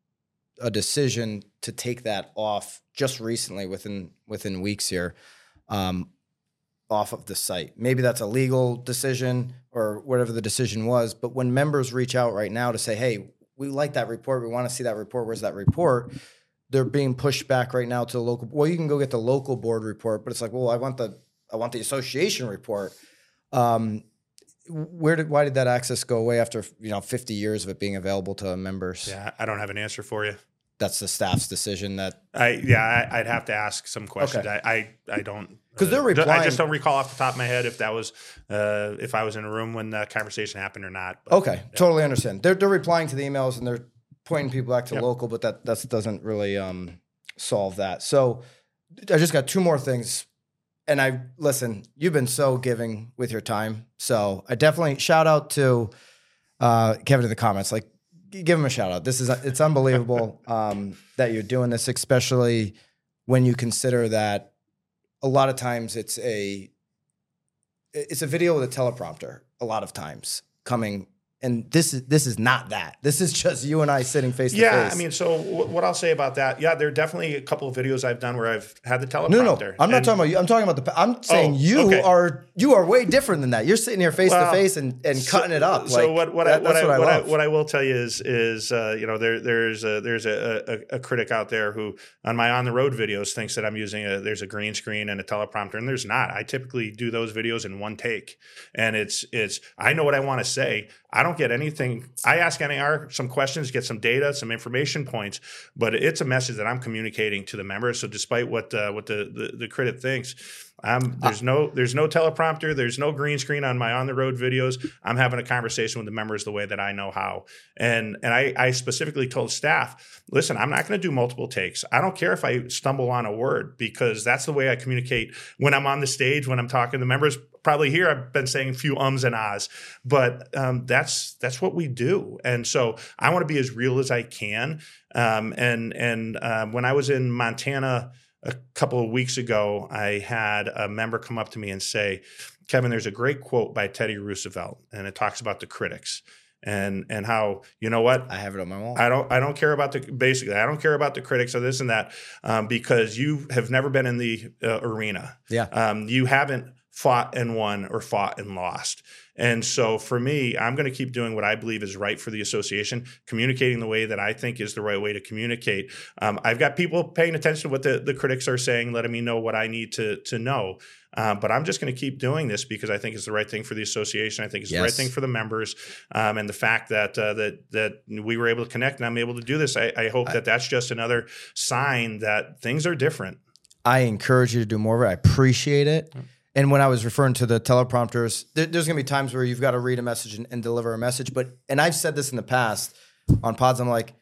a decision to take that off just recently within within weeks here um, off of the site. Maybe that's a legal decision or whatever the decision was. But when members reach out right now to say, hey, we like that report. We want to see that report. Where's that report? They're being pushed back right now to the local. Well, you can go get the local board report, but it's like, well, I want the I want the association report. Um, where did why did that access go away after you know fifty years of it being available to members? Yeah, I don't have an answer for you. That's the staff's decision. That I yeah, I, I'd have to ask some questions. Okay. I, I I don't because they're replying. I just don't recall off the top of my head if that was uh, if I was in a room when the conversation happened or not. But, okay, yeah. Totally understand. They're they're replying to the emails and they're pointing people back to yep. local, but that that doesn't really um, solve that. So I just got two more things. And I listen, you've been so giving with your time. So I definitely shout out to uh, Kevin in the comments. Like, give him a shout out. This is it's unbelievable um, that you're doing this, especially when you consider that a lot of times it's a it's a video with a teleprompter. A lot of times coming. And this is this is not that. This is just you and I sitting face to face. Yeah, I mean, so w- what I'll say about that, yeah, there are definitely a couple of videos I've done where I've had the teleprompter. No, no, I'm not and, talking about you. I'm talking about the. I'm saying oh, you okay. are you are way different than that. You're sitting here face well, to face and and so, cutting it up. So like, what what that, I what, I, what, I, what, I, love. what I will tell you is is uh, you know there there's a, there's a, a, a critic out there who on my on the road videos thinks that I'm using a there's a green screen and a teleprompter, and there's not. I typically do those videos in one take, and it's it's I know what I want to say. I don't get anything. I ask N A R some questions, get some data, some information points, but it's a message that I'm communicating to the members. So despite what uh, what the, the the critic thinks, I'm, there's no there's no teleprompter. There's no green screen on my on the road videos. I'm having a conversation with the members the way that I know how. And and I, I specifically told staff, listen, I'm not going to do multiple takes. I don't care if I stumble on a word, because that's the way I communicate when I'm on the stage, when I'm talking to members. Probably here I've been saying a few ums and ahs, but um, that's that's what we do. And so I want to be as real as I can. Um, and and uh, when I was in Montana a couple of weeks ago, I had a member come up to me and say, Kevin, there's a great quote by Teddy Roosevelt, and it talks about the critics and and how, you know what? I have it on my wall. I don't I don't care about the basically I don't care about the critics of this and that um, because you have never been in the uh, arena. Yeah, um, you haven't fought and won or fought and lost. And so for me, I'm going to keep doing what I believe is right for the association, communicating the way that I think is the right way to communicate. Um, I've got people paying attention to what the, the critics are saying, letting me know what I need to, to know. Um, but I'm just going to keep doing this because I think it's the right thing for the association. I think it's yes. the right thing for the members. Um, and the fact that uh, that that we were able to connect and I'm able to do this, I, I hope I, that that's just another sign that things are different. I encourage you to do more of it. I appreciate it. And when I was referring to the teleprompters, there, there's going to be times where you've got to read a message and, and deliver a message. But and I've said this in the past on pods. I'm like,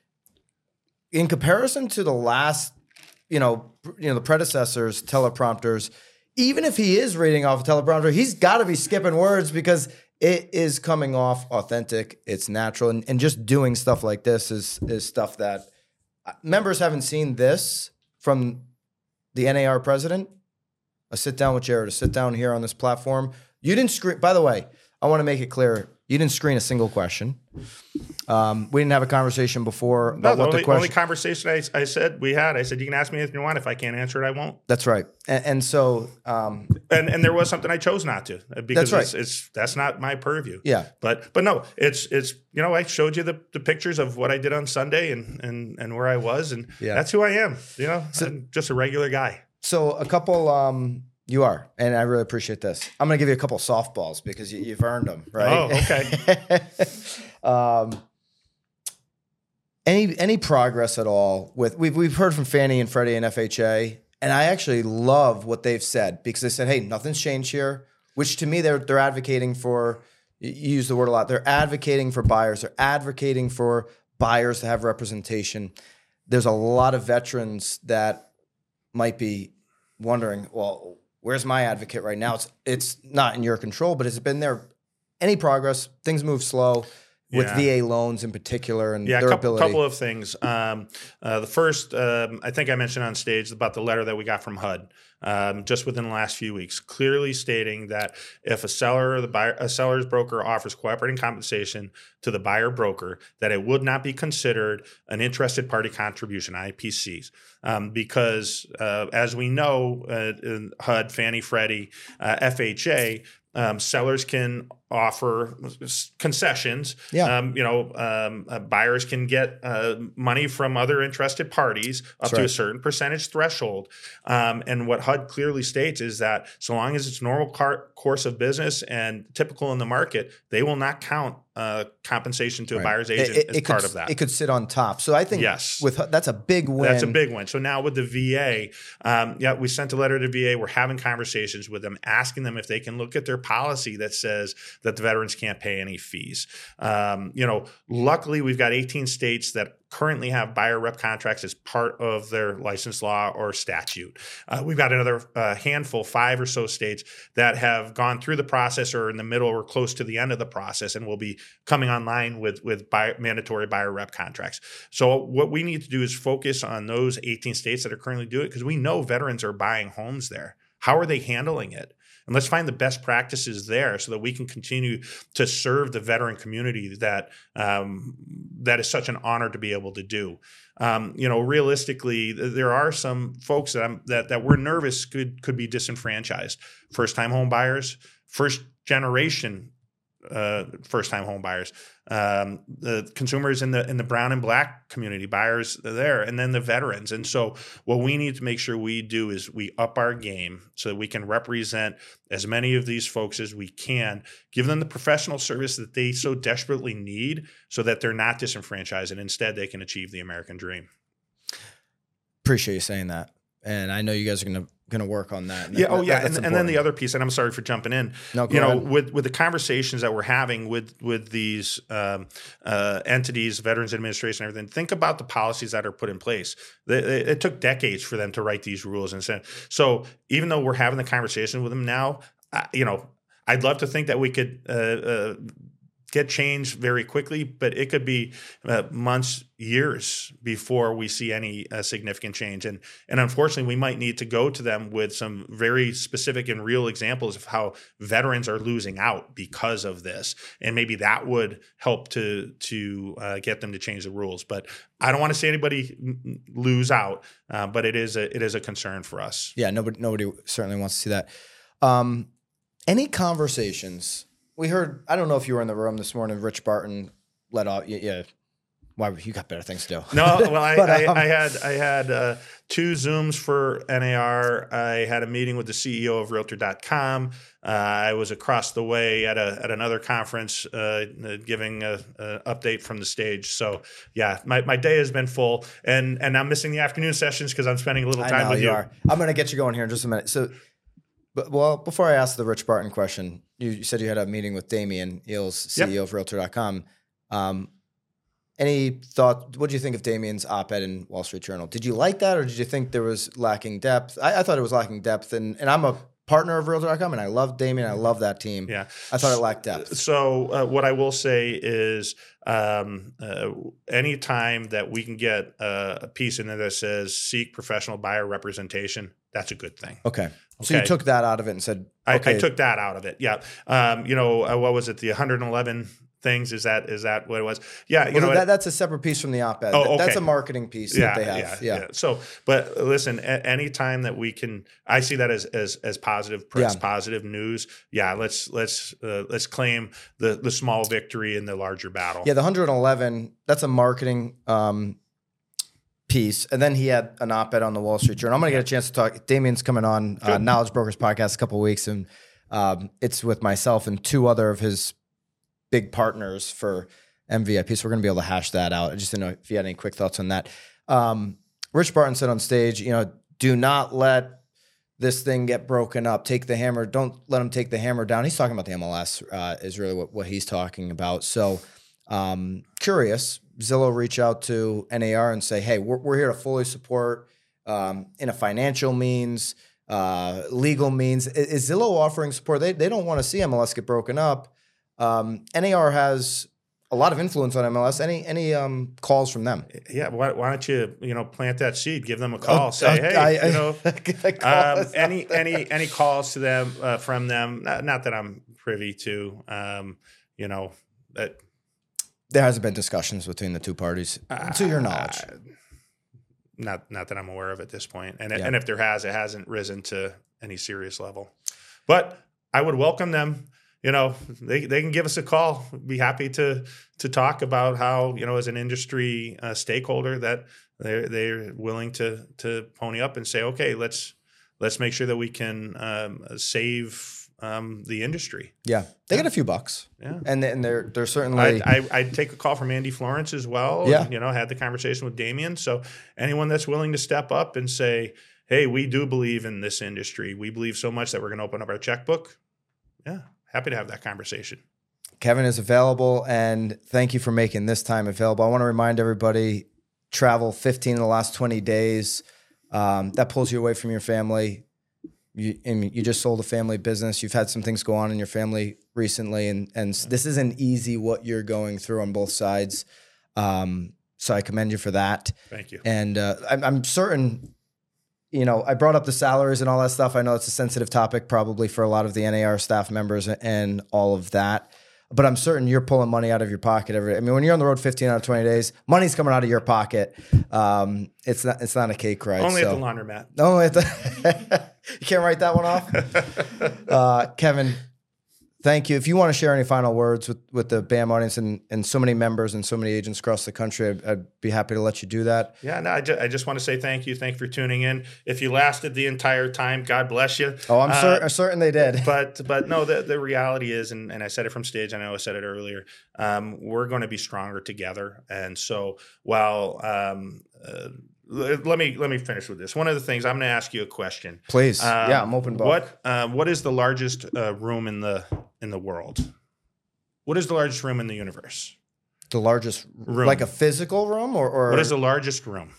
in comparison to the last, you know, you know, the predecessors teleprompters, even if he is reading off a teleprompter, he's got to be skipping words because it is coming off authentic. It's natural, and, and just doing stuff like this is is stuff that members haven't seen this from the N A R president. A sit down with Jared, a sit down here on this platform. You didn't screen, by the way, I want to make it clear, you didn't screen a single question. Um, we didn't have a conversation before about no, the what only, the question. only conversation I, I said we had, I said, you can ask me anything you want. If I can't answer it, I won't. That's right. And, and so. Um, and and there was something I chose not to because that's right. it's, it's that's not my purview. Yeah. But but no, it's, it's you know, I showed you the, the pictures of what I did on Sunday and and, and where I was. And yeah. that's who I am. You know, so, I'm just a regular guy. So a couple. Um, You are, and I really appreciate this. I'm going to give you a couple of softballs because you, you've earned them, right? Oh, okay. um, any any progress at all with we've we've heard from Fannie and Freddie and F H A, and I actually love what they've said because they said, "Hey, nothing's changed here," which to me they're they're advocating for. You use the word a lot. They're advocating for buyers. They're advocating for buyers to have representation. There's a lot of veterans that might be wondering, well, where's my advocate right now? It's it's not in your control, but has it been there? Any progress? Things move slow with yeah. V A loans in particular and yeah, their a couple, ability. couple of things. Um, uh, the first, um, I think I mentioned on stage about the letter that we got from H U D um, just within the last few weeks, clearly stating that if a seller or the buyer, a seller's broker offers cooperating compensation to the buyer broker, that it would not be considered an interested party contribution, I P Cs. Um, because uh, as we know, uh, in H U D, Fannie, Freddie, uh, F H A, um, sellers can offer concessions. Yeah. Um, you know, um, uh, buyers can get uh, money from other interested parties up That's to right. a certain percentage threshold. Um, and what H U D clearly states is that so long as it's normal car- course of business and typical in the market, they will not count uh, compensation to right. a buyer's agent it, it, as it part could, of that. It could sit on top. So I think yes. with that's a big win. That's a big win. So now with the V A, um, yeah, we sent a letter to V A. We're having conversations with them, asking them if they can look at their policy that says that the veterans can't pay any fees. Um, you know, luckily we've got eighteen states that currently have buyer rep contracts as part of their license law or statute. Uh, we've got another uh, handful, five or so states that have gone through the process or in the middle or close to the end of the process and will be coming online with, with buy, mandatory buyer rep contracts. So what we need to do is focus on those eighteen states that are currently doing it because we know veterans are buying homes there. How are they handling it? And let's find the best practices there so that we can continue to serve the veteran community that um, that is such an honor to be able to do. Um, you know, realistically, there are some folks that I'm, that that we're nervous could could be disenfranchised. First time home buyers, first generation uh, first time home buyers, um, the consumers in the in the brown and black community, buyers there, and then the veterans. And so what we need to make sure we do is we up our game so that we can represent as many of these folks as we can, give them the professional service that they so desperately need so that they're not disenfranchised and instead they can achieve the American dream. Appreciate you saying that. and I know you guys are going to going to work on that. Yeah. That, Oh, yeah. that's And, and then the other piece, and I'm sorry for jumping in. No, go you know, ahead. with with the conversations that we're having with with these um, uh, entities, Veterans Administration, and everything. Think about the policies that are put in place. They, they, it took decades for them to write these rules, and so, so even though we're having the conversation with them now, uh, you know, I'd love to think that we could uh, uh, get change very quickly, but it could be uh, months, years before we see any uh, significant change. And and unfortunately, we might need to go to them with some very specific and real examples of how veterans are losing out because of this, and maybe that would help to to uh, get them to change the rules. But I don't want to see anybody lose out, uh, but it is a it is a concern for us. Yeah, nobody nobody certainly wants to see that. Um, any conversations? We heard, I don't know if you were in the room this morning, Rich Barton let off. Yeah, yeah. Why? You got better things to do. No, well, I, but, I, um, I had I had uh, two Zooms for N A R. I had a meeting with the C E O of Realtor dot com. Uh, I was across the way at a at another conference uh, giving an update from the stage. So, yeah, my, my day has been full, and and I'm missing the afternoon sessions because I'm spending a little time I know with you. you. Are. I'm going to get you going here in just a minute. So, but, well, before I ask the Rich Barton question, you, you said you had a meeting with Damian Eales, C E O yep. of Realtor dot com. Um, any thought, what do you think of Damian's op-ed in Wall Street Journal? Did you like that, or did you think there was lacking depth? I, I thought it was lacking depth, and, and I'm a partner of Realtor dot com, and I love Damian. I love that team. Yeah. I thought it lacked depth. So uh, what I will say is um, uh, any time that we can get uh, a piece in there that says seek professional buyer representation, that's a good thing. Okay. So okay. you took that out of it and said, okay. I, I took that out of it. Yeah. Um, you know, uh, what was it? The one hundred eleven things. Is that, is that what it was? Yeah. You well, know, that, that's a separate piece from the op-ed. Oh, okay. That's a marketing piece yeah, that they have. Yeah, yeah. yeah. So, but listen, a- any time that we can, I see that as, as, as positive press, yeah. positive news. Yeah. Let's, let's, uh, let's claim the, the small victory in the larger battle. Yeah. The one hundred eleven, that's a marketing, um, piece. And then he had an op-ed on the Wall Street Journal. I'm going to get a chance to talk. Damian's coming on uh, Knowledge Brokers podcast a couple of weeks, and um, it's with myself and two other of his big partners for M V I P. So we're going to be able to hash that out. I just didn't know if you had any quick thoughts on that. Um, Rich Barton said on stage, you know, do not let this thing get broken up. Take the hammer. Don't let him take the hammer down. He's talking about the M L S uh, is really what, what he's talking about. So um, curious. Zillow reach out to N A R and say, hey, we're, we're here to fully support um, in a financial means, uh, legal means. Is, is Zillow offering support? They, they don't want to see M L S get broken up. Um, N A R has a lot of influence on M L S. Any any um, calls from them? Yeah, why, why don't you you know plant that seed? Give them a call. Oh, Say, uh, hey, I, you know, I, um, any any any calls to them uh, from them? Not, not that I'm privy to. Um, you know that. There hasn't been discussions between the two parties, uh, to your knowledge. Uh, not, not that I'm aware of at this point. And yeah. and if there has, it hasn't risen to any serious level. But I would welcome them. You know, they they can give us a call. Be happy to to talk about how, you know, as an industry uh, stakeholder, that they're they're willing to to pony up and say, okay, let's let's make sure that we can um, save. Um, the industry. Yeah. They yeah. get a few bucks. Yeah. And, and they're, they're certainly. I'd, I, I'd take a call from Andy Florence as well. Yeah. And, you know, had the conversation with Damian. So anyone that's willing to step up and say, hey, we do believe in this industry. We believe so much that we're going to open up our checkbook. Yeah. Happy to have that conversation. Kevin is available, and thank you for making this time available. I want to remind everybody, travel fifteen in the last twenty days. Um, that pulls you away from your family. You, and you just sold a family business. You've had some things go on in your family recently, and and this isn't easy what you're going through on both sides. Um, so I commend you for that. Thank you. And uh, I'm, I'm certain, you know, I brought up the salaries and all that stuff. I know it's a sensitive topic probably for a lot of the N A R staff members and all of that. But I'm certain you're pulling money out of your pocket every. I mean, when you're on the road fifteen out of twenty days, money's coming out of your pocket. Um, it's not. It's not a cake ride. Only so. at the laundromat. Only at the. You can't write that one off, uh, Kevin. Thank you. If you want to share any final words with, with the B A M audience and, and so many members and so many agents across the country, I'd, I'd be happy to let you do that. Yeah, no, I, ju- I just want to say thank you. Thank you for tuning in. If you lasted the entire time, God bless you. Oh, I'm uh, cer- certain they did. But but no, the, the reality is, and, and I said it from stage, I know I said it earlier, um, we're going to be stronger together. And so while um, uh, let me let me finish with this. One of the things I'm going to ask you a question. Please. Um, Yeah, I'm open book. What uh, what is the largest uh, room in the in the world? What is the largest room in the universe? The largest room, like a physical room, or, or... what is the largest room?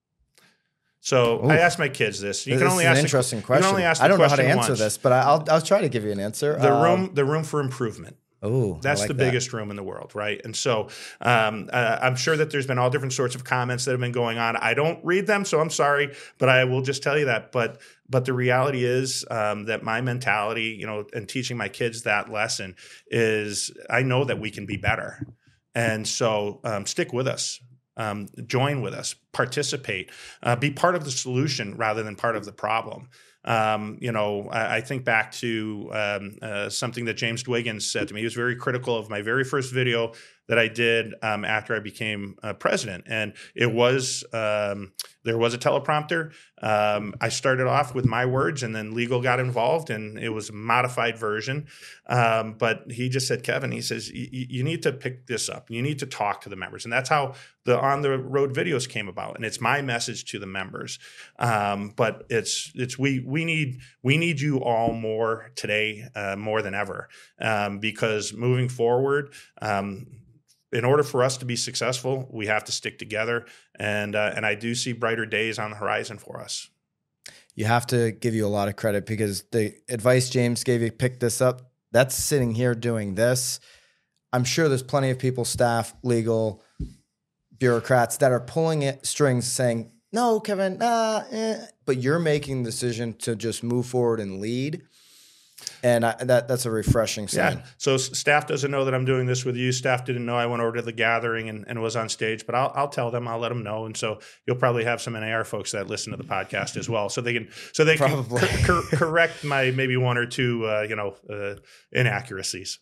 So Oof. I ask my kids this. You this can only is ask an interesting the, question. You can only ask the I don't know how to question answer once. this, but I, I'll I'll try to give you an answer. The um, room, the room for improvement. Oh, that's like the that. biggest room in the world, right? And so um, uh, I'm sure that there's been all different sorts of comments that have been going on. I don't read them, so I'm sorry, but I will just tell you that. But but the reality is um, that my mentality, you know, and teaching my kids that lesson is I know that we can be better, and so um, stick with us. Um, join with us, participate, uh, be part of the solution rather than part of the problem. Um, you know, I, I think back to um, uh, something that James Dwiggins said to me. He was very critical of my very first video that I did um, after I became uh, president, and it was um, there was a teleprompter. Um, I started off with my words, and then legal got involved, and it was a modified version. Um, but he just said, Kevin, he says, you need to pick this up. You need to talk to the members, and that's how the on the road videos came about. And it's my message to the members. Um, but it's it's we we need we need you all more today, uh, more than ever, um, because moving forward. Um, In order for us to be successful, we have to stick together, and uh, and I do see brighter days on the horizon for us. You have to give you a lot of credit because the advice James gave you, pick this up, that's sitting here doing this. I'm sure there's plenty of people, staff, legal, bureaucrats that are pulling it strings saying, no, Kevin, nah, eh. But you're making the decision to just move forward and lead. And I, that that's a refreshing sign. Yeah. So staff doesn't know that I'm doing this with you. Staff didn't know I went over to the gathering and, and was on stage, but I'll, I'll tell them, I'll let them know. And so you'll probably have some N A R folks that listen to the podcast as well. So they can, so they probably. can cor- cor- correct my maybe one or two, uh, you know, uh, inaccuracies.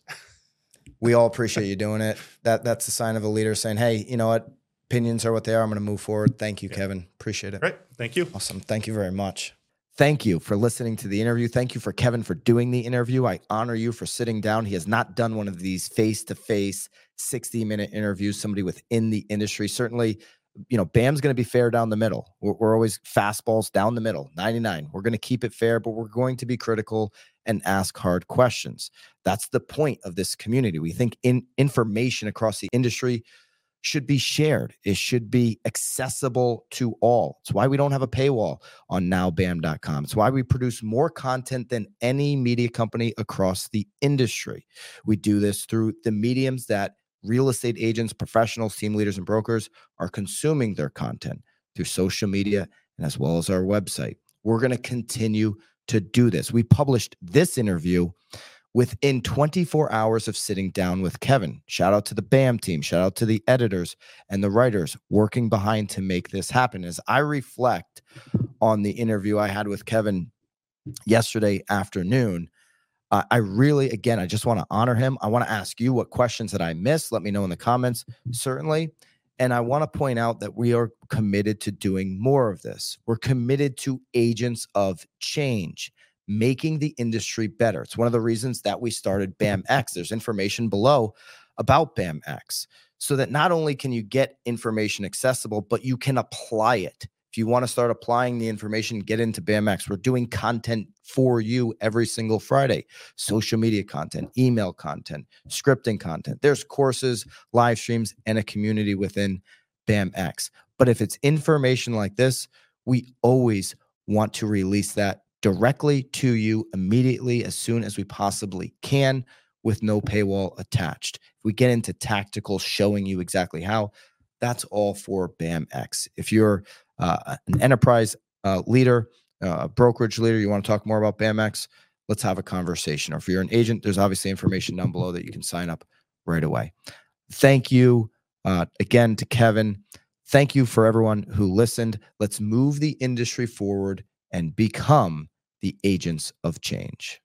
We all appreciate you doing it. That That's the sign of a leader saying, hey, you know what? Opinions are what they are. I'm going to move forward. Thank you, yeah. Kevin. Appreciate it. Right. Thank you. Awesome. Thank you very much. Thank you for listening to the interview. Thank you for Kevin for doing the interview. I honor you for sitting down. He has not done one of these face-to-face sixty-minute interviews, somebody within the industry. Certainly, you know, Bam's going to be fair down the middle. We're, we're always fastballs down the middle, ninety-nine. We're going to keep it fair, but we're going to be critical and ask hard questions. That's the point of this community. We think in information across the industry should be shared. It should be accessible to all. It's why we don't have a paywall on now bam dot com. It's why we produce more content than any media company across the industry. We do this through the mediums that real estate agents, professionals, team leaders, and brokers are consuming their content through social media and as well as our website. We're going to continue to do this. We published this interview within twenty-four hours of sitting down with Kevin. Shout out to the BAM team. Shout out to the editors and the writers working behind to make this happen. As I reflect on the interview I had with Kevin yesterday afternoon, uh, I really, again, I just want to honor him. I want to ask you what questions that I missed. Let me know in the comments, certainly. And I want to point out that we are committed to doing more of this. We're committed to agents of change, making the industry better. It's one of the reasons that we started BAMX. There's information below about BAMX so that not only can you get information accessible, but you can apply it. If you want to start applying the information, get into BAMX. We're doing content for you every single Friday. Social media content, email content, scripting content. There's courses, live streams, and a community within BAMX. But if it's information like this, we always want to release that directly to you immediately as soon as we possibly can with no paywall attached. If we get into tactical showing you exactly how, that's all for BAMX. If you're uh, an enterprise uh, leader, uh, a brokerage leader, you want to talk more about BAMX, let's have a conversation. Or if you're an agent, there's obviously information down below that you can sign up right away. Thank you uh, again to Kevin. Thank you for everyone who listened. Let's move the industry forward and become the agents of change.